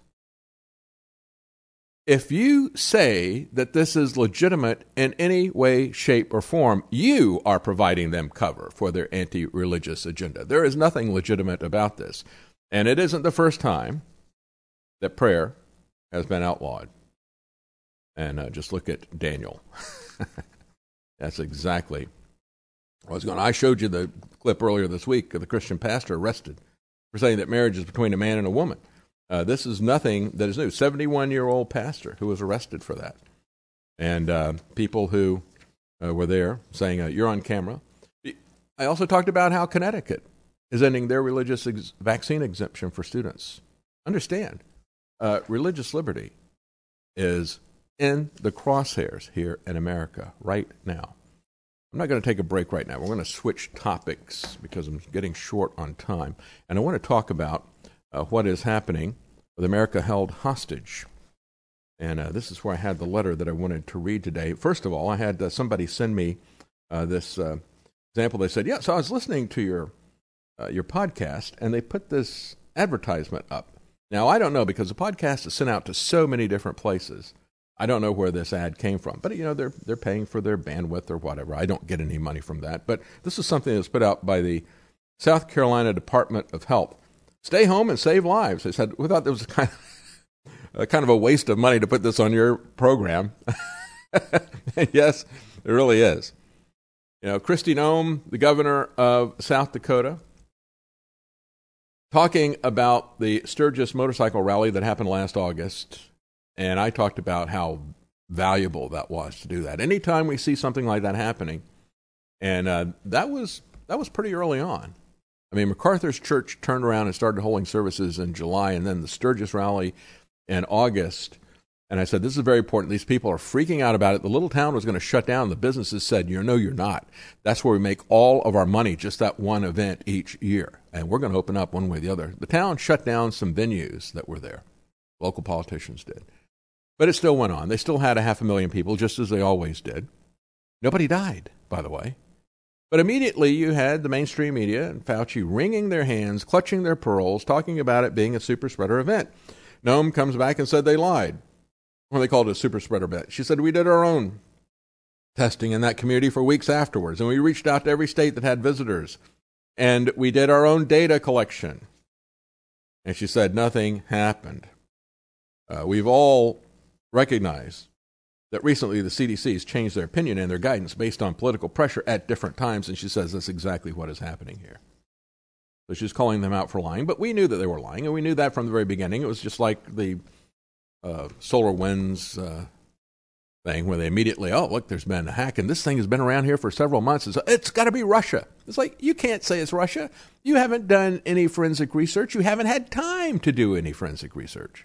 If you say that this is legitimate in any way, shape, or form, you are providing them cover for their anti-religious agenda. There is nothing legitimate about this. And it isn't the first time that prayer has been outlawed. And just look at Daniel. That's exactly what I was going. I showed you the clip earlier this week of the Christian pastor arrested for saying that marriage is between a man and a woman. This is nothing that is new. 71-year-old pastor who was arrested for that. And people who were there saying, you're on camera. I also talked about how Connecticut is ending their religious vaccine exemption for students. Understand, religious liberty is in the crosshairs here in America right now. I'm not going to take a break right now. We're going to switch topics because I'm getting short on time. And I want to talk about what is happening with America held hostage. And this is where I had the letter that I wanted to read today. First of all, I had somebody send me this example. They said, so I was listening to your podcast, and they put this advertisement up. Now, I don't know, because the podcast is sent out to so many different places. I don't know where this ad came from, but they're paying for their bandwidth or whatever. I don't get any money from that, but this is something that's put out by the South Carolina Department of Health. Stay home and save lives. They said, we thought there was kind of a waste of money to put this on your program. Yes, it really is. Kristi Noem, the governor of South Dakota, talking about the Sturgis motorcycle rally that happened last August. And I talked about how valuable that was to do that. Anytime we see something like that happening, and that was pretty early on. I mean, MacArthur's Church turned around and started holding services in July, and then the Sturgis rally in August. And I said, this is very important. These people are freaking out about it. The little town was going to shut down. The businesses said, no, you're not. That's where we make all of our money, just that one event each year. And we're going to open up one way or the other. The town shut down some venues that were there. Local politicians did. But it still went on. They still had 500,000 people, just as they always did. Nobody died, by the way. But immediately you had the mainstream media and Fauci wringing their hands, clutching their pearls, talking about it being a super spreader event. Noem comes back and said they lied when they called it a super spreader event. She said, we did our own testing in that community for weeks afterwards, and we reached out to every state that had visitors, and we did our own data collection. And she said nothing happened. We've all recognized that recently the CDC has changed their opinion and their guidance based on political pressure at different times, and she says that's exactly what is happening here. So she's calling them out for lying, but we knew that they were lying, and we knew that from the very beginning. It was just like the SolarWinds thing where they immediately, look, there's been a hack, and this thing has been around here for several months. It's got to be Russia. It's like, you can't say it's Russia. You haven't done any forensic research. You haven't had time to do any forensic research.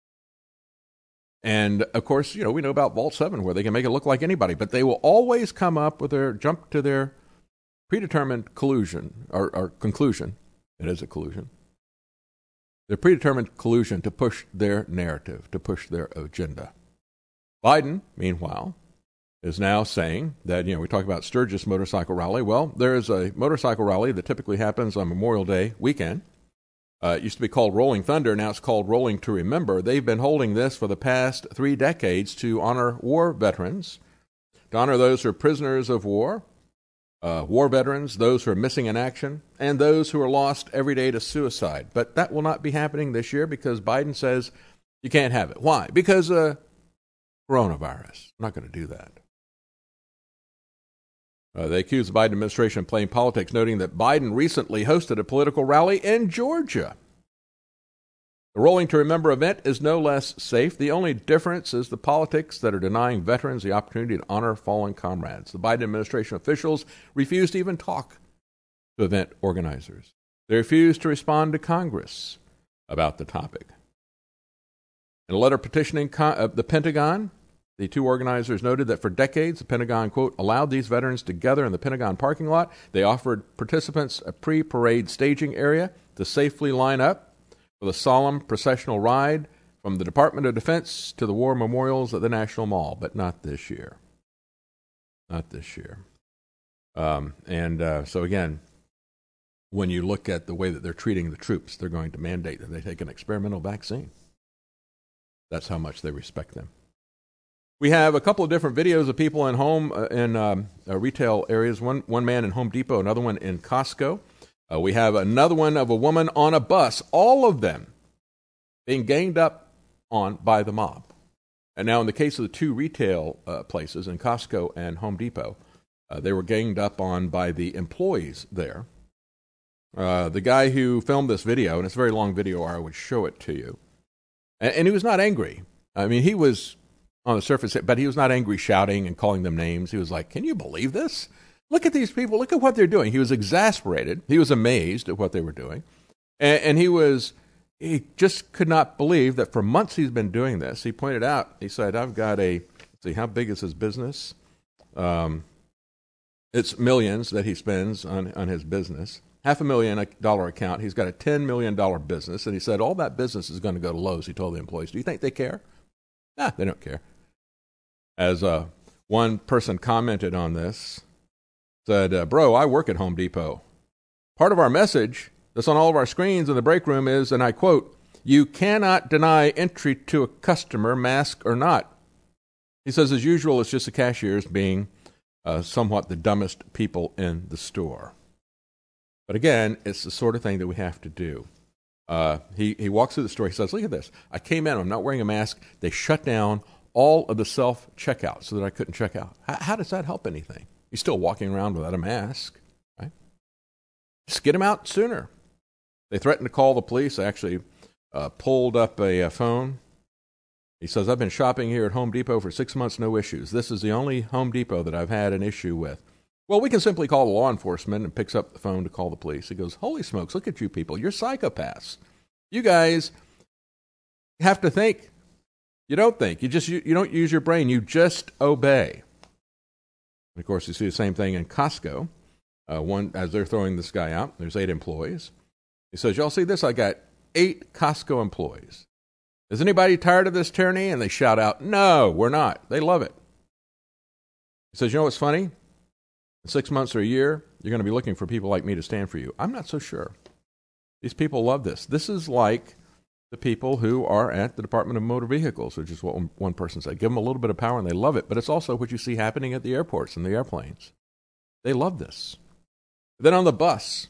And, of course, we know about Vault 7 where they can make it look like anybody, but they will always come up with jump to their predetermined collusion, or conclusion. It is a collusion. Their predetermined collusion to push their narrative, to push their agenda. Biden, meanwhile, is now saying that, we talk about Sturgis motorcycle rally. Well, there is a motorcycle rally that typically happens on Memorial Day weekend. It used to be called Rolling Thunder. Now it's called Rolling to Remember. They've been holding this for the past 3 decades to honor war veterans, to honor those who are prisoners of war, war veterans, those who are missing in action, and those who are lost every day to suicide. But that will not be happening this year because Biden says you can't have it. Why? Because coronavirus. I'm not going to do that. They accuse the Biden administration of playing politics, noting that Biden recently hosted a political rally in Georgia. The Rolling to Remember event is no less safe. The only difference is the politics that are denying veterans the opportunity to honor fallen comrades. The Biden administration officials refused to even talk to event organizers. They refused to respond to Congress about the topic. In a letter petitioning the Pentagon, the 2 organizers noted that for decades, the Pentagon, quote, allowed these veterans to gather in the Pentagon parking lot. They offered participants a pre-parade staging area to safely line up for the solemn processional ride from the Department of Defense to the war memorials at the National Mall, but not this year. Not this year. So again, when you look at the way that they're treating the troops, they're going to mandate that they take an experimental vaccine. That's how much they respect them. We have a couple of different videos of people in retail areas. One man in Home Depot, another one in Costco. We have another one of a woman on a bus. All of them being ganged up on by the mob. And now in the case of the 2 retail places in Costco and Home Depot, They were ganged up on by the employees there. The guy who filmed this video, and it's a very long video, or I would show it to you, and he was not angry. I mean, he was on the surface, but he was not angry shouting and calling them names. He was like, can you believe this? Look at these people. Look at what they're doing. He was exasperated. He was amazed at what they were doing. And he just could not believe that for months he's been doing this. He pointed out, he said, I've got let's see, how big is his business? It's millions that he spends on his business. $500,000 account. He's got a $10 million business. And he said, all that business is going to go to Lowe's. He told the employees, do you think they care? Nah, they don't care. As one person commented on this, said, bro, I work at Home Depot. Part of our message that's on all of our screens in the break room is, and I quote, you cannot deny entry to a customer, mask or not. He says, as usual, it's just the cashiers being somewhat the dumbest people in the store. But again, it's the sort of thing that we have to do. He walks through the store. He says, look at this. I came in. I'm not wearing a mask. They shut down all of the self-checkout so that I couldn't check out. How does that help anything? He's still walking around without a mask, right? Just get him out sooner. They threatened to call the police. They actually pulled up a phone. He says, I've been shopping here at Home Depot for 6 months, no issues. This is the only Home Depot that I've had an issue with. Well, we can simply call the law enforcement, and picks up the phone to call the police. He goes, holy smokes, look at you people. You're psychopaths. You guys have to think. You don't think. You don't use your brain. You just obey. And of course, you see the same thing in Costco. As they're throwing this guy out, there's 8 employees. He says, y'all see this? I got 8 Costco employees. Is anybody tired of this tyranny? And they shout out, no, we're not. They love it. He says, you know what's funny? In 6 months or a year, you're going to be looking for people like me to stand for you. I'm not so sure. These people love this. This is like the people who are at the Department of Motor Vehicles, which is what one person said. Give them a little bit of power and they love it. But it's also what you see happening at the airports and the airplanes. They love this. Then on the bus,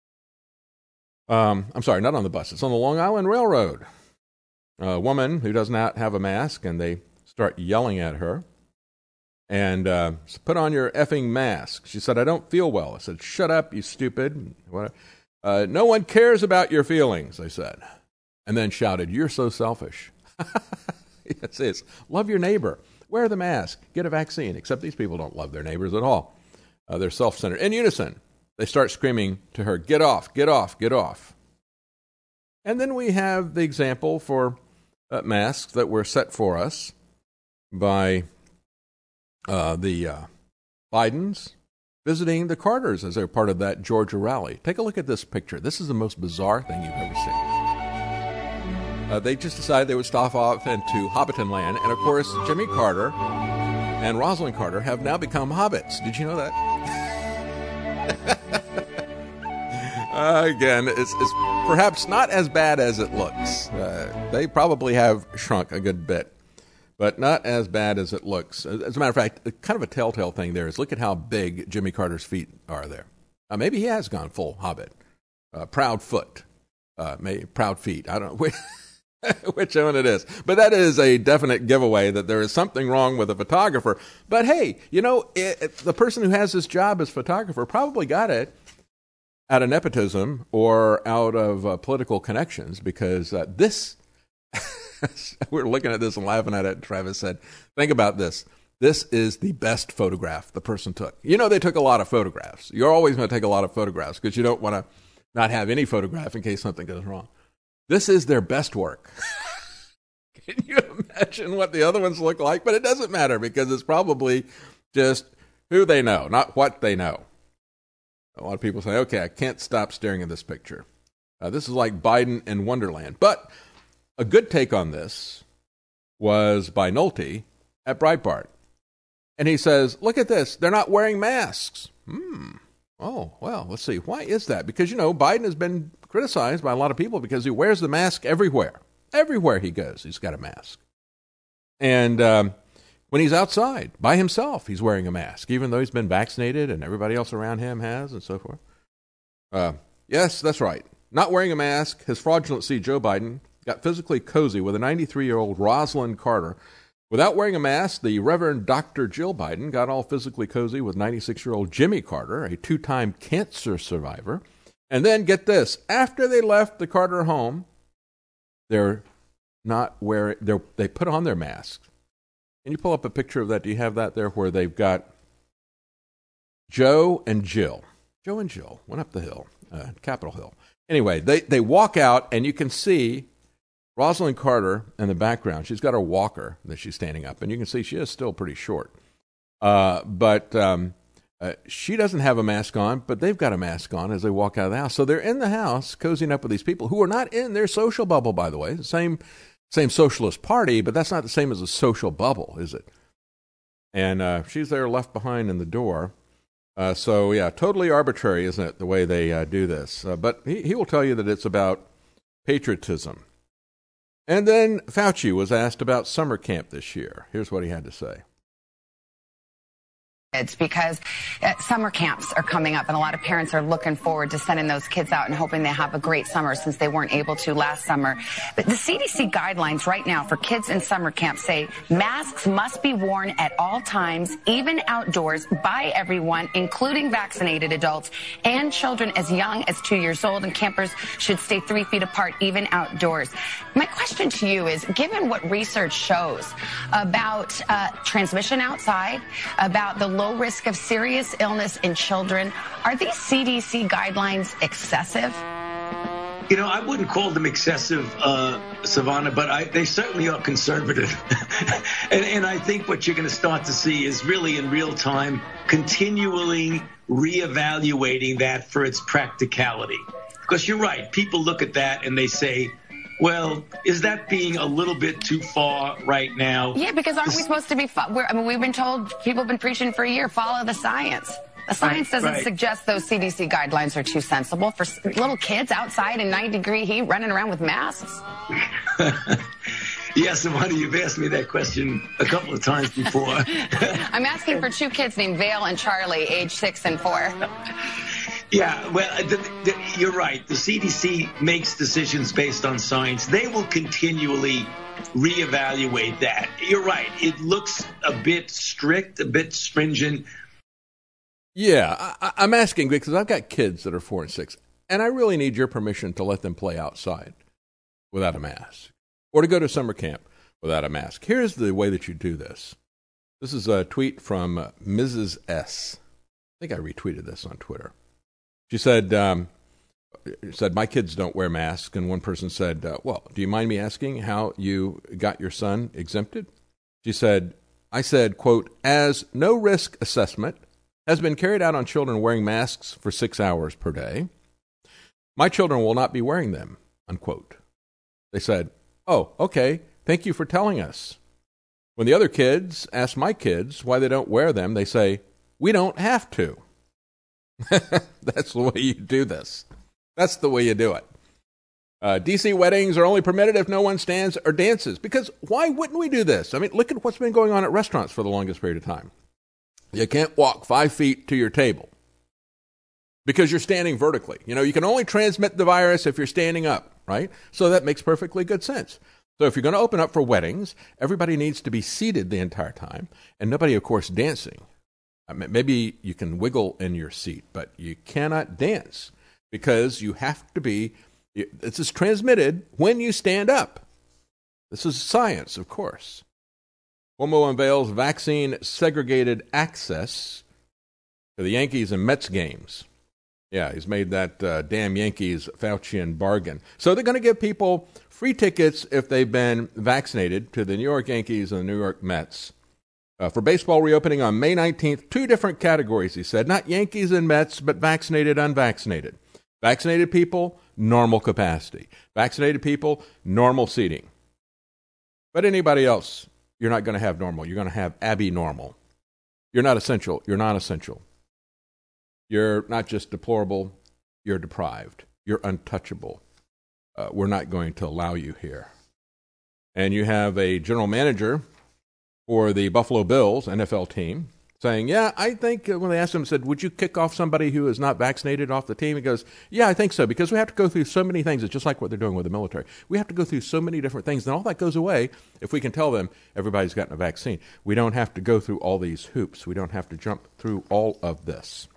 I'm sorry, not on the bus. It's on the Long Island Railroad. A woman who does not have a mask, and they start yelling at her. And put on your effing mask. She said, I don't feel well. I said, shut up, you stupid. No one cares about your feelings, they said. And then shouted, you're so selfish. It's love your neighbor. Wear the mask. Get a vaccine. Except these people don't love their neighbors at all. They're self-centered. In unison, they start screaming to her, get off, get off, get off. And then we have the example for masks that were set for us by the Bidens visiting the Carters as they're part of that Georgia rally. Take a look at this picture. This is the most bizarre thing you've ever seen. They just decided they would stop off into Hobbiton Land. And, of course, Jimmy Carter and Rosalind Carter have now become hobbits. Did you know that? Again, it's perhaps not as bad as it looks. They probably have shrunk a good bit, but not as bad as it looks. As a matter of fact, kind of a telltale thing there is look at how big Jimmy Carter's feet are there. Maybe he has gone full hobbit. Proud foot. Proud feet. I don't know which one it is. But that is a definite giveaway that there is something wrong with a photographer. But hey, you know, the person who has this job as photographer probably got it out of nepotism or out of political connections, because this, we're looking at this and laughing at it. Travis said, think about this. This is the best photograph the person took. You know, they took a lot of photographs. You're always going to take a lot of photographs because you don't want to not have any photograph in case something goes wrong. This is their best work. Can you imagine what the other ones look like? But it doesn't matter because it's probably just who they know, not what they know. A lot of people say, okay, I can't stop staring at this picture. This is like Biden in Wonderland. But a good take on this was by Nolte at Breitbart. And he says, look at this. They're not wearing masks. Oh, well, let's see. Why is that? Because, you know, Biden has been criticized by a lot of people because he wears the mask everywhere. Everywhere he goes, he's got a mask. And when he's outside by himself, he's wearing a mask, even though he's been vaccinated and everybody else around him has and so forth. Yes, that's right. Not wearing a mask, his fraudulency, Joe Biden got physically cozy with a 93-year-old Rosalind Carter Without wearing a mask, the Reverend Dr. Jill Biden got all physically cozy with 96-year-old Jimmy Carter, a 2-time cancer survivor. And then, get this, after they left the Carter home, they're not wearing, they put on their masks. Can you pull up a picture of that? Do you have that there where they've got Joe and Jill? Joe and Jill went up the hill, Capitol Hill. Anyway, they walk out, and you can see Rosalind Carter in the background. She's got her walker that she's standing up, and you can see she is still pretty short. But she doesn't have a mask on, but they've got a mask on as they walk out of the house. So they're in the house cozying up with these people who are not in their social bubble, by the way. The same socialist party, but that's not the same as a social bubble, is it? And she's there left behind in the door. So, yeah, totally arbitrary, isn't it, the way they do this? But he will tell you that it's about patriotism. And then Fauci was asked about summer camp this year. Here's what he had to say. It's because summer camps are coming up, and a lot of parents are looking forward to sending those kids out and hoping they have a great summer since they weren't able to last summer. But the CDC guidelines right now for kids in summer camp say masks must be worn at all times, even outdoors, by everyone, including vaccinated adults and children as young as 2 years old, and campers should stay 3 feet apart, even outdoors. My question to you is, given what research shows about transmission outside, about the low risk of serious illness in children, are these CDC guidelines excessive? You know, I wouldn't call them excessive, Savannah, but they certainly are conservative. and I think what you're going to start to see is really in real time continually reevaluating that for its practicality. Because you're right, people look at that and they say, well, is that being a little bit too far right now? Yeah, because aren't we supposed to be, we've been told, people have been preaching for a year, follow the science. The science doesn't suggest those CDC guidelines are too sensible for little kids outside in 90-degree heat running around with masks. Yes, Savannah, you've asked me that question a couple of times before. I'm asking for 2 kids named Vale and Charlie, age 6 and 4. Yeah, well, you're right. The CDC makes decisions based on science. They will continually reevaluate that. You're right. It looks a bit strict, a bit stringent. Yeah, I'm asking because I've got kids that are 4 and 6, and I really need your permission to let them play outside without a mask or to go to summer camp without a mask. Here's the way that you do this. This is a tweet from Mrs. S. I think I retweeted this on Twitter. She said, my kids don't wear masks. And one person said, well, do you mind me asking how you got your son exempted? She said, I said, quote, as no risk assessment has been carried out on children wearing masks for 6 hours per day, my children will not be wearing them, unquote. They said, oh, okay, thank you for telling us. When the other kids ask my kids why they don't wear them, they say, we don't have to. That's the way you do this. That's the way you do it. DC weddings are only permitted if no one stands or dances. Because why wouldn't we do this? I mean, look at what's been going on at restaurants for the longest period of time. You can't walk 5 feet to your table because you're standing vertically. You know, you can only transmit the virus if you're standing up, right? So that makes perfectly good sense. So if you're going to open up for weddings, everybody needs to be seated the entire time, and nobody, of course, dancing. I mean, maybe you can wiggle in your seat, but you cannot dance because you have to be, this is transmitted when you stand up. This is science, of course. Cuomo unveils vaccine segregated access to the Yankees and Mets games. Yeah, he's made that damn Yankees Faucian bargain. So they're going to give people free tickets if they've been vaccinated to the New York Yankees and the New York Mets. For baseball reopening on May 19th, 2 different categories, he said. Not Yankees and Mets, but vaccinated, unvaccinated. Vaccinated people, normal capacity. Vaccinated people, normal seating. But anybody else, you're not going to have normal. You're going to have abnormal. You're not essential. You're non-essential. You're not just deplorable. You're deprived. You're untouchable. We're not going to allow you here. And you have a general manager for the Buffalo Bills NFL team saying, yeah, I think when they asked him, said, would you kick off somebody who is not vaccinated off the team? He goes, yeah, I think so, because we have to go through so many things. It's just like what they're doing with the military. We have to go through so many different things, and all that goes away if we can tell them everybody's gotten a vaccine. We don't have to go through all these hoops. We don't have to jump through all of this.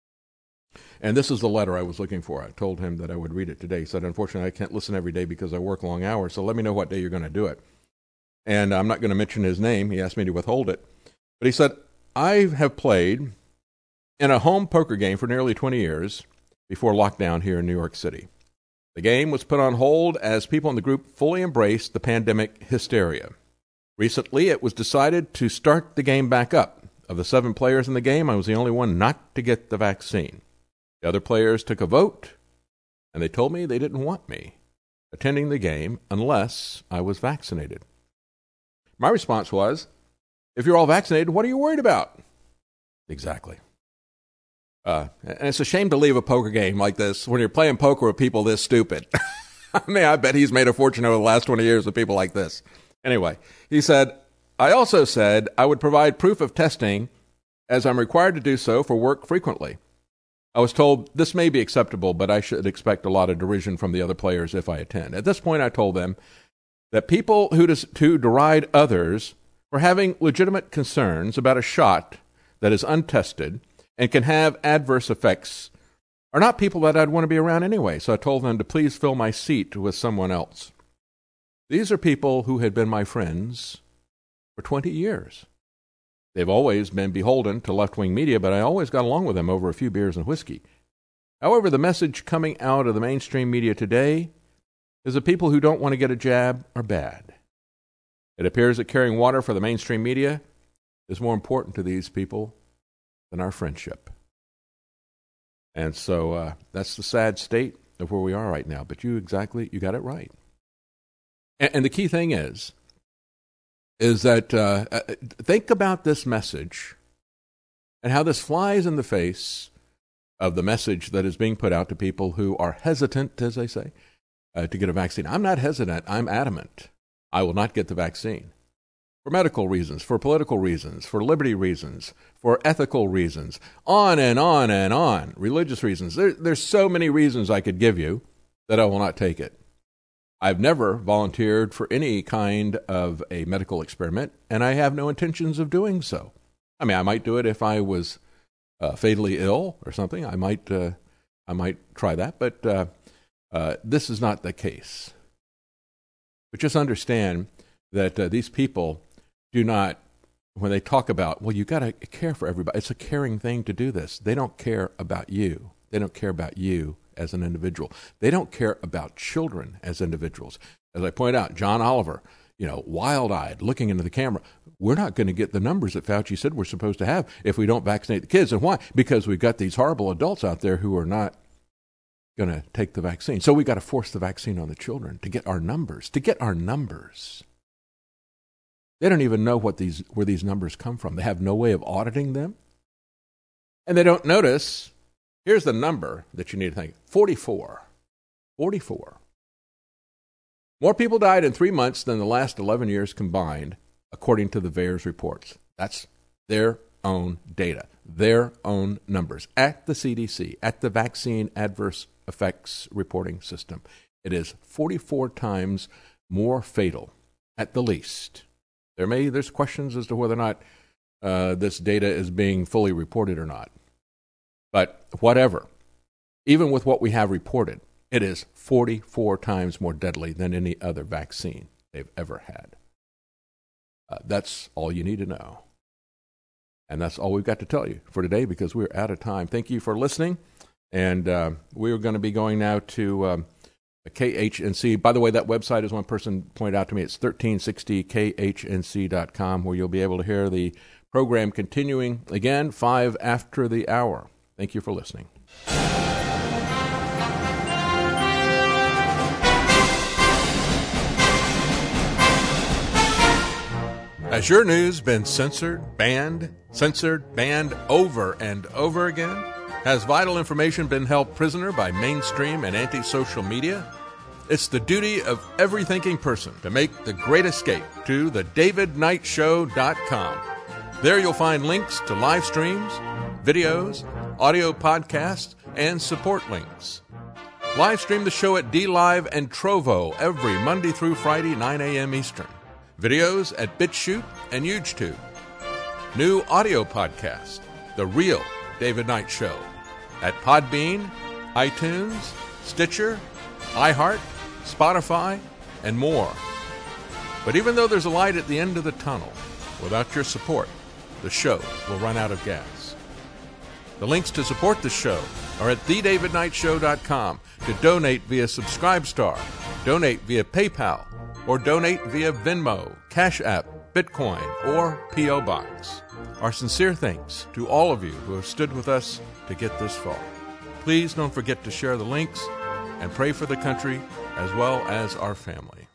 And this is the letter I was looking for. I told him that I would read it today. He said, unfortunately, I can't listen every day because I work long hours, so let me know what day you're going to do it. And I'm not going to mention his name. He asked me to withhold it. But he said, I have played in a home poker game for nearly 20 years before lockdown here in New York City. The game was put on hold as people in the group fully embraced the pandemic hysteria. Recently, it was decided to start the game back up. Of the 7 players in the game, I was the only one not to get the vaccine. The other players took a vote, and they told me they didn't want me attending the game unless I was vaccinated. My response was, if you're all vaccinated, what are you worried about? Exactly. And it's a shame to leave a poker game like this when you're playing poker with people this stupid. I mean, I bet he's made a fortune over the last 20 years with people like this. Anyway, he said, I also said I would provide proof of testing as I'm required to do so for work frequently. I was told this may be acceptable, but I should expect a lot of derision from the other players if I attend. At this point, I told them that people who deride others for having legitimate concerns about a shot that is untested and can have adverse effects are not people that I'd want to be around anyway, so I told them to please fill my seat with someone else. These are people who had been my friends for 20 years. They've always been beholden to left-wing media, but I always got along with them over a few beers and whiskey. However, the message coming out of the mainstream media today is that people who don't want to get a jab are bad. It appears that carrying water for the mainstream media is more important to these people than our friendship. And so that's the sad state of where we are right now. But you got it right. And the key thing is that think about this message and how this flies in the face of the message that is being put out to people who are hesitant, as they say, to get a vaccine. I'm not hesitant. I'm adamant. I will not get the vaccine. For medical reasons, for political reasons, for liberty reasons, for ethical reasons, on and on and on, religious reasons. There's so many reasons I could give you that I will not take it. I've never volunteered for any kind of a medical experiment, and I have no intentions of doing so. I mean, I might do it if I was fatally ill or something. I might try that, but this is not the case. But just understand that these people do not, when they talk about, well, you got to care for everybody. It's a caring thing to do this. They don't care about you. They don't care about you as an individual. They don't care about children as individuals. As I point out, John Oliver, wild-eyed, looking into the camera. We're not going to get the numbers that Fauci said we're supposed to have if we don't vaccinate the kids. And why? Because we've got these horrible adults out there who are not going to take the vaccine. So we got to force the vaccine on the children to get our numbers. They don't even know where these numbers come from. They have no way of auditing them. And they don't notice, here's the number that you need to think, 44. 44. More people died in 3 months than the last 11 years combined, according to the VAERS reports. That's their own data, their own numbers at the CDC, at the Vaccine Adverse Effects Reporting System. It is 44 times more fatal, at the least. There's questions as to whether or not this data is being fully reported or not. But whatever, even with what we have reported, it is 44 times more deadly than any other vaccine they've ever had. That's all you need to know. And that's all we've got to tell you for today because we're out of time. Thank you for listening. And we're going to be going now to KHNC. By the way, that website, as one person pointed out to me, it's 1360khnc.com, where you'll be able to hear the program continuing again 5 after the hour. Thank you for listening. Has your news been censored, banned over and over again? Has vital information been held prisoner by mainstream and anti-social media? It's the duty of every thinking person to make the great escape to thedavidknightshow.com. There you'll find links to live streams, videos, audio podcasts, and support links. Live stream the show at DLive and Trovo every Monday through Friday, 9 a.m. Eastern. Videos at BitChute and YouTube. New audio podcast, The Real David Knight Show, at Podbean, iTunes, Stitcher, iHeart, Spotify, and more. But even though there's a light at the end of the tunnel, without your support, the show will run out of gas. The links to support the show are at thedavidknightshow.com, to donate via Subscribestar, donate via PayPal, or donate via Venmo, Cash App, Bitcoin, or P.O. Box. Our sincere thanks to all of you who have stood with us to get this far. Please don't forget to share the links and pray for the country as well as our family.